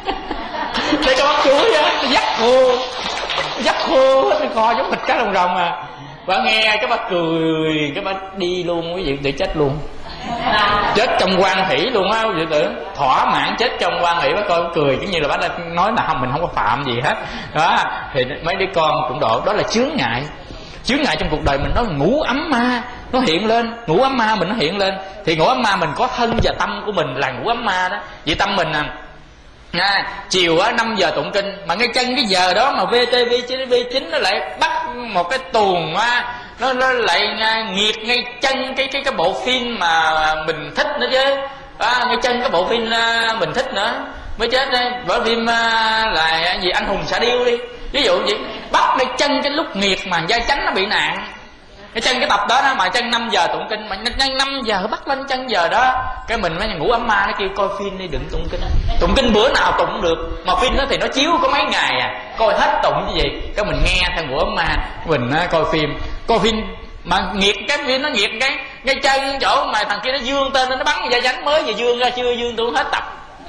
Đây có bắp chuối á, dắt khô dắt khô hết, kho giống thịt cá hồng rồng à. Bà nghe cái bà cười, cái bà đi luôn, quý vị để chết luôn, chết trong quan hỷ luôn á. Vậy tưởng thỏa mãn chết trong quan hỷ, bà coi cười cứ như là bà đã nói là không, mình không có phạm gì hết đó. Thì mấy đứa con cũng độ đó là chướng ngại, chướng ngại trong cuộc đời mình. Nó ngủ ấm ma nó hiện lên, ngủ ấm ma mình nó hiện lên. Thì ngủ ấm ma mình có thân và tâm của mình là ngủ ấm ma đó. Vậy tâm mình à, à chiều á năm giờ tụng kinh mà ngay chân cái giờ đó mà vê tê vê chín nó lại bắt một cái tuồng á, nó nó lại nghiệt ngay chân cái cái cái bộ phim mà mình thích nữa chứ, à, ngay chân cái bộ phim mình thích nữa. mới chết đây. Vở phim là gì Anh Hùng Xạ Điêu đi, ví dụ vậy, bắt cái chân cái lúc nghiệt mà vai chánh nó bị nạn, cái chân cái tập đó đó mà chân năm giờ tụng kinh, mà chân năm giờ bắt lên chân giờ đó, cái mình mới ngủ ấm ma nó kêu coi phim đi đừng tụng kinh. Tụng kinh bữa nào tụng cũng được, mà phim đó thì nó chiếu có mấy ngày à, coi hết tụng cái gì, cái mình nghe theo ngủ ấm ma, mình coi phim, coi phim mà nghiệt cái phim nó nghiệt cái cái chân chỗ mà thằng kia nó dương tên nó bắn da chánh mới vừa dương ra chưa dương tôi hết tập.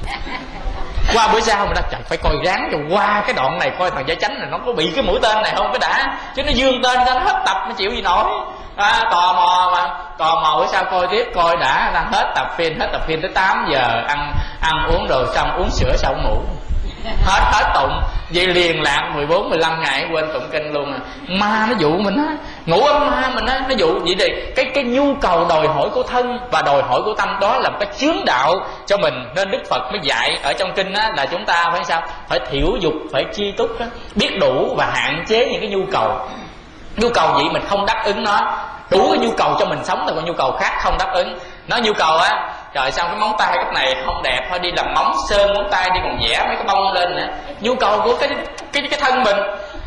Qua bữa sau mình đã chạy phải coi ráng cho qua cái đoạn này coi thằng da chánh này nó có bị cái mũi tên này không cái đã, chứ nó dương tên ra nó hết tập nó chịu gì nổi. À, tò mò mà tò mò bữa sau coi tiếp, coi đã đang hết tập phim, hết tập phim tới tám giờ ăn ăn uống rồi xong uống sữa xong ngủ, hết hết tụng vậy liền lạc mười bốn mười lăm ngày quên tụng kinh luôn à. Ma nó dụ mình á, ngủ ấm ma mình á, nó dụ vậy thì cái cái nhu cầu đòi hỏi của thân và đòi hỏi của tâm đó là một cái chướng đạo cho mình, nên Đức Phật mới dạy ở trong kinh á là chúng ta phải sao, phải thiểu dục, phải chi túc á, biết đủ và hạn chế những cái nhu cầu. Nhu cầu gì mình không đáp ứng nó, đủ cái nhu cầu cho mình sống, rồi còn nhu cầu khác không đáp ứng. Nó nhu cầu á, trời sao cái móng tay cái này không đẹp, thôi đi làm móng sơn móng tay đi còn vẽ mấy cái bông lên nữa. Nhu cầu của cái cái cái thân mình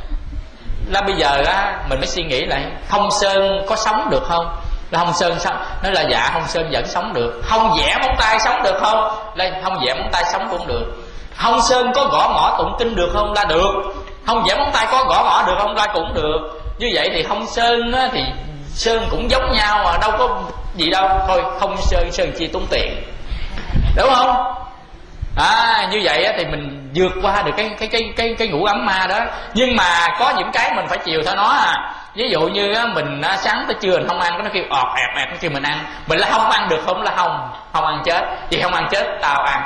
là bây giờ á mình mới suy nghĩ lại, không sơn có sống được không? Là không sơn sống, nói là dạ không sơn vẫn sống được. Không vẽ móng tay sống được không? Là không vẽ móng tay sống cũng được. Không sơn có gõ mõ tụng kinh được không? Là được. Không vẽ móng tay có gõ mõ được không? Là cũng được. Như vậy thì không sơn á, thì sơn cũng giống nhau mà đâu có gì đâu, thôi không sơn, sơn chi tốn tiền, đúng không? À, như vậy thì mình vượt qua được cái cái cái cái cái ngủ ấm ma đó. Nhưng mà có những cái mình phải chiều theo nó à. Ví dụ như mình sáng tới trưa mình không ăn, nó kêu ọt ẹt ẹt nó kêu mình ăn, mình là không ăn được không? Là không, không ăn chết. Vì không ăn chết tao ăn.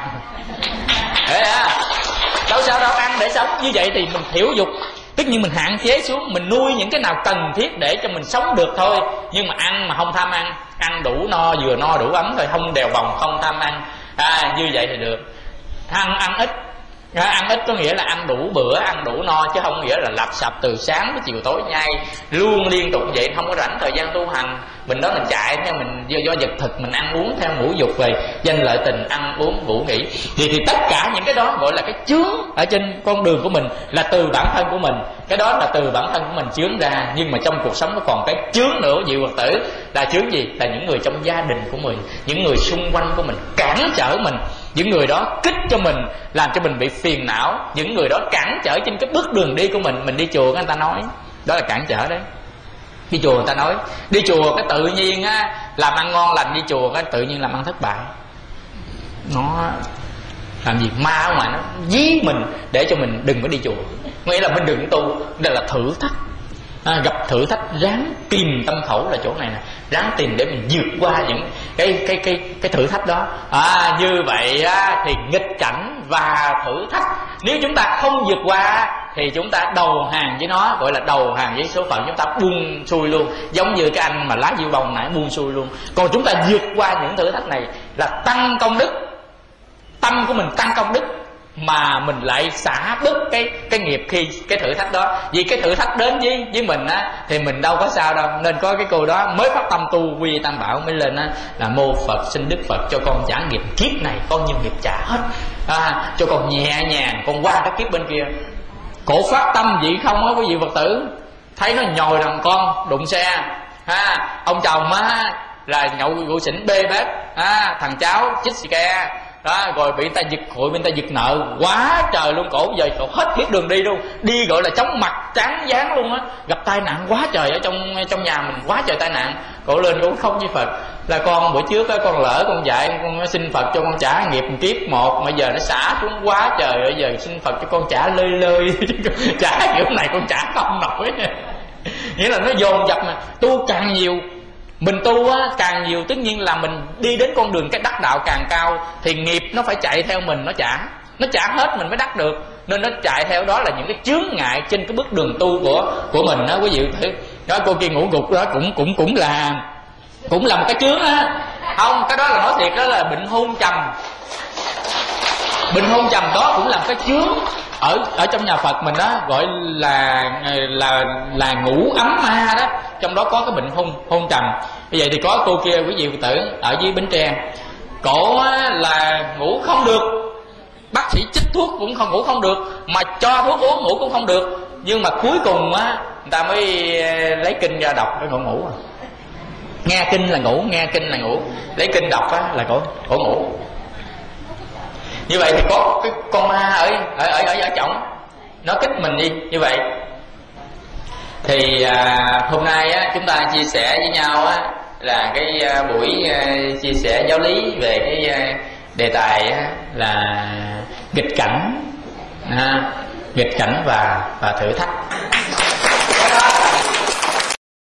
Thế à, đâu sao đâu, ăn để sống. Như vậy thì mình thiểu dục, tất nhiên mình hạn chế xuống, mình nuôi những cái nào cần thiết để cho mình sống được thôi. Nhưng mà ăn mà không tham ăn, ăn đủ no, vừa no đủ ấm thôi, không đèo bòng, không tham ăn. À, như vậy thì được. Ăn ăn ít, ăn ít có nghĩa là ăn đủ bữa, ăn đủ no, chứ không nghĩa là lặp sập từ sáng tới chiều tối nhai luôn liên tục vậy, không có rảnh thời gian tu hành. Mình đó mình chạy theo mình do, do vật thực, mình ăn uống theo ngũ dục về danh lợi tình, ăn uống ngủ nghỉ, thì thì tất cả những cái đó gọi là cái chướng ở trên con đường của mình, là từ bản thân của mình. Cái đó là từ bản thân của mình chướng ra. Nhưng mà trong cuộc sống nó còn cái chướng nữa, vị Phật tử, là chướng gì? Là những người trong gia đình của mình, những người xung quanh của mình cản trở mình, những người đó kích cho mình, làm cho mình bị phiền não, những người đó cản trở trên cái bước đường đi của mình. Mình đi chùa người ta nói đó là cản trở đấy. Đi chùa người ta nói, đi chùa cái tự nhiên á làm ăn ngon lành, đi chùa cái tự nhiên làm ăn thất bại. Nó làm gì ma ở ngoài nó dí mình để cho mình đừng có đi chùa, nghĩa là mình đừng tu. Đây là thử thách. À, gặp thử thách ráng tìm tâm khẩu là chỗ này nè, ráng tìm để mình vượt qua những cái cái cái cái thử thách đó. À, như vậy á, thì nghịch cảnh và thử thách nếu chúng ta không vượt qua thì chúng ta đầu hàng với nó, gọi là đầu hàng với số phận, chúng ta buông xuôi luôn. Giống như cái anh mà lá diêu bông nãy, buông xuôi luôn. Còn chúng ta vượt qua những thử thách này là tăng công đức, tâm của mình tăng công đức, mà mình lại xả bớt cái cái nghiệp khi cái thử thách đó. Vì cái thử thách đến với với mình á thì mình đâu có sao đâu. Nên có cái cô đó mới phát tâm tu quy tam bảo mới lên á là mô Phật xin Đức Phật cho con trả nghiệp kiếp này, con nhiều nghiệp trả hết, à, cho con nhẹ nhàng con qua cái kiếp bên kia. Cổ phát tâm vậy không á quý vị Phật tử, thấy nó nhồi thằng con đụng xe, ha, ông chồng á là nhậu rượu xỉn bê bết, à, thằng cháu chích xì ke đó, rồi bị người ta giật hụi, bị người ta giật nợ quá trời luôn. Cổ giờ cổ hết biết đường đi luôn, đi gọi là chóng mặt trắng dáng luôn á. Gặp tai nạn quá trời ở trong trong nhà mình, quá trời tai nạn. Cổ lên cổ không với Phật là con bữa trước á con lỡ con dạy con xin Phật cho con trả nghiệp kiếp một, mà giờ nó xả xuống quá trời, bây giờ xin Phật cho con trả lơi lơi trả kiểu này con trả không nổi. Nghĩa là nó dồn dập, mà tu càng nhiều, mình tu á càng nhiều, tất nhiên là mình đi đến con đường cái đắc đạo càng cao thì nghiệp nó phải chạy theo mình, nó trả nó trả hết mình mới đắc được. Nên nó chạy theo đó là những cái chướng ngại trên cái bước đường tu của của mình đó quý vị. Đó, cô kia ngủ gục đó cũng cũng cũng là cũng là một cái chướng á. Không, cái đó là nói thiệt, đó là bệnh hôn trầm. Bệnh hôn trầm đó cũng là một cái chướng ở ở trong nhà Phật mình đó, gọi là là là ngủ ấm ma đó. Trong đó có cái bệnh hôn hôn trầm. Như vậy thì có cô kia quý vị Phật tử ở dưới Bến Tre, cổ là ngủ không được, bác sĩ chích thuốc cũng không ngủ không được, mà cho thuốc uống ngủ cũng không được. Nhưng mà cuối cùng á người ta mới lấy kinh ra đọc cái ngủ ngủ à. Nghe kinh là ngủ, nghe kinh là ngủ, lấy kinh đọc á là cổ cổ ngủ. Như vậy thì có cái con ma ở ở ở ở, ở trọng nó kích mình đi như vậy. Thì à, hôm nay á chúng ta chia sẻ với nhau á là cái à, buổi à, chia sẻ giáo lý về cái à, đề tài á, là nghịch cảnh, à, nghịch cảnh và và thử thách.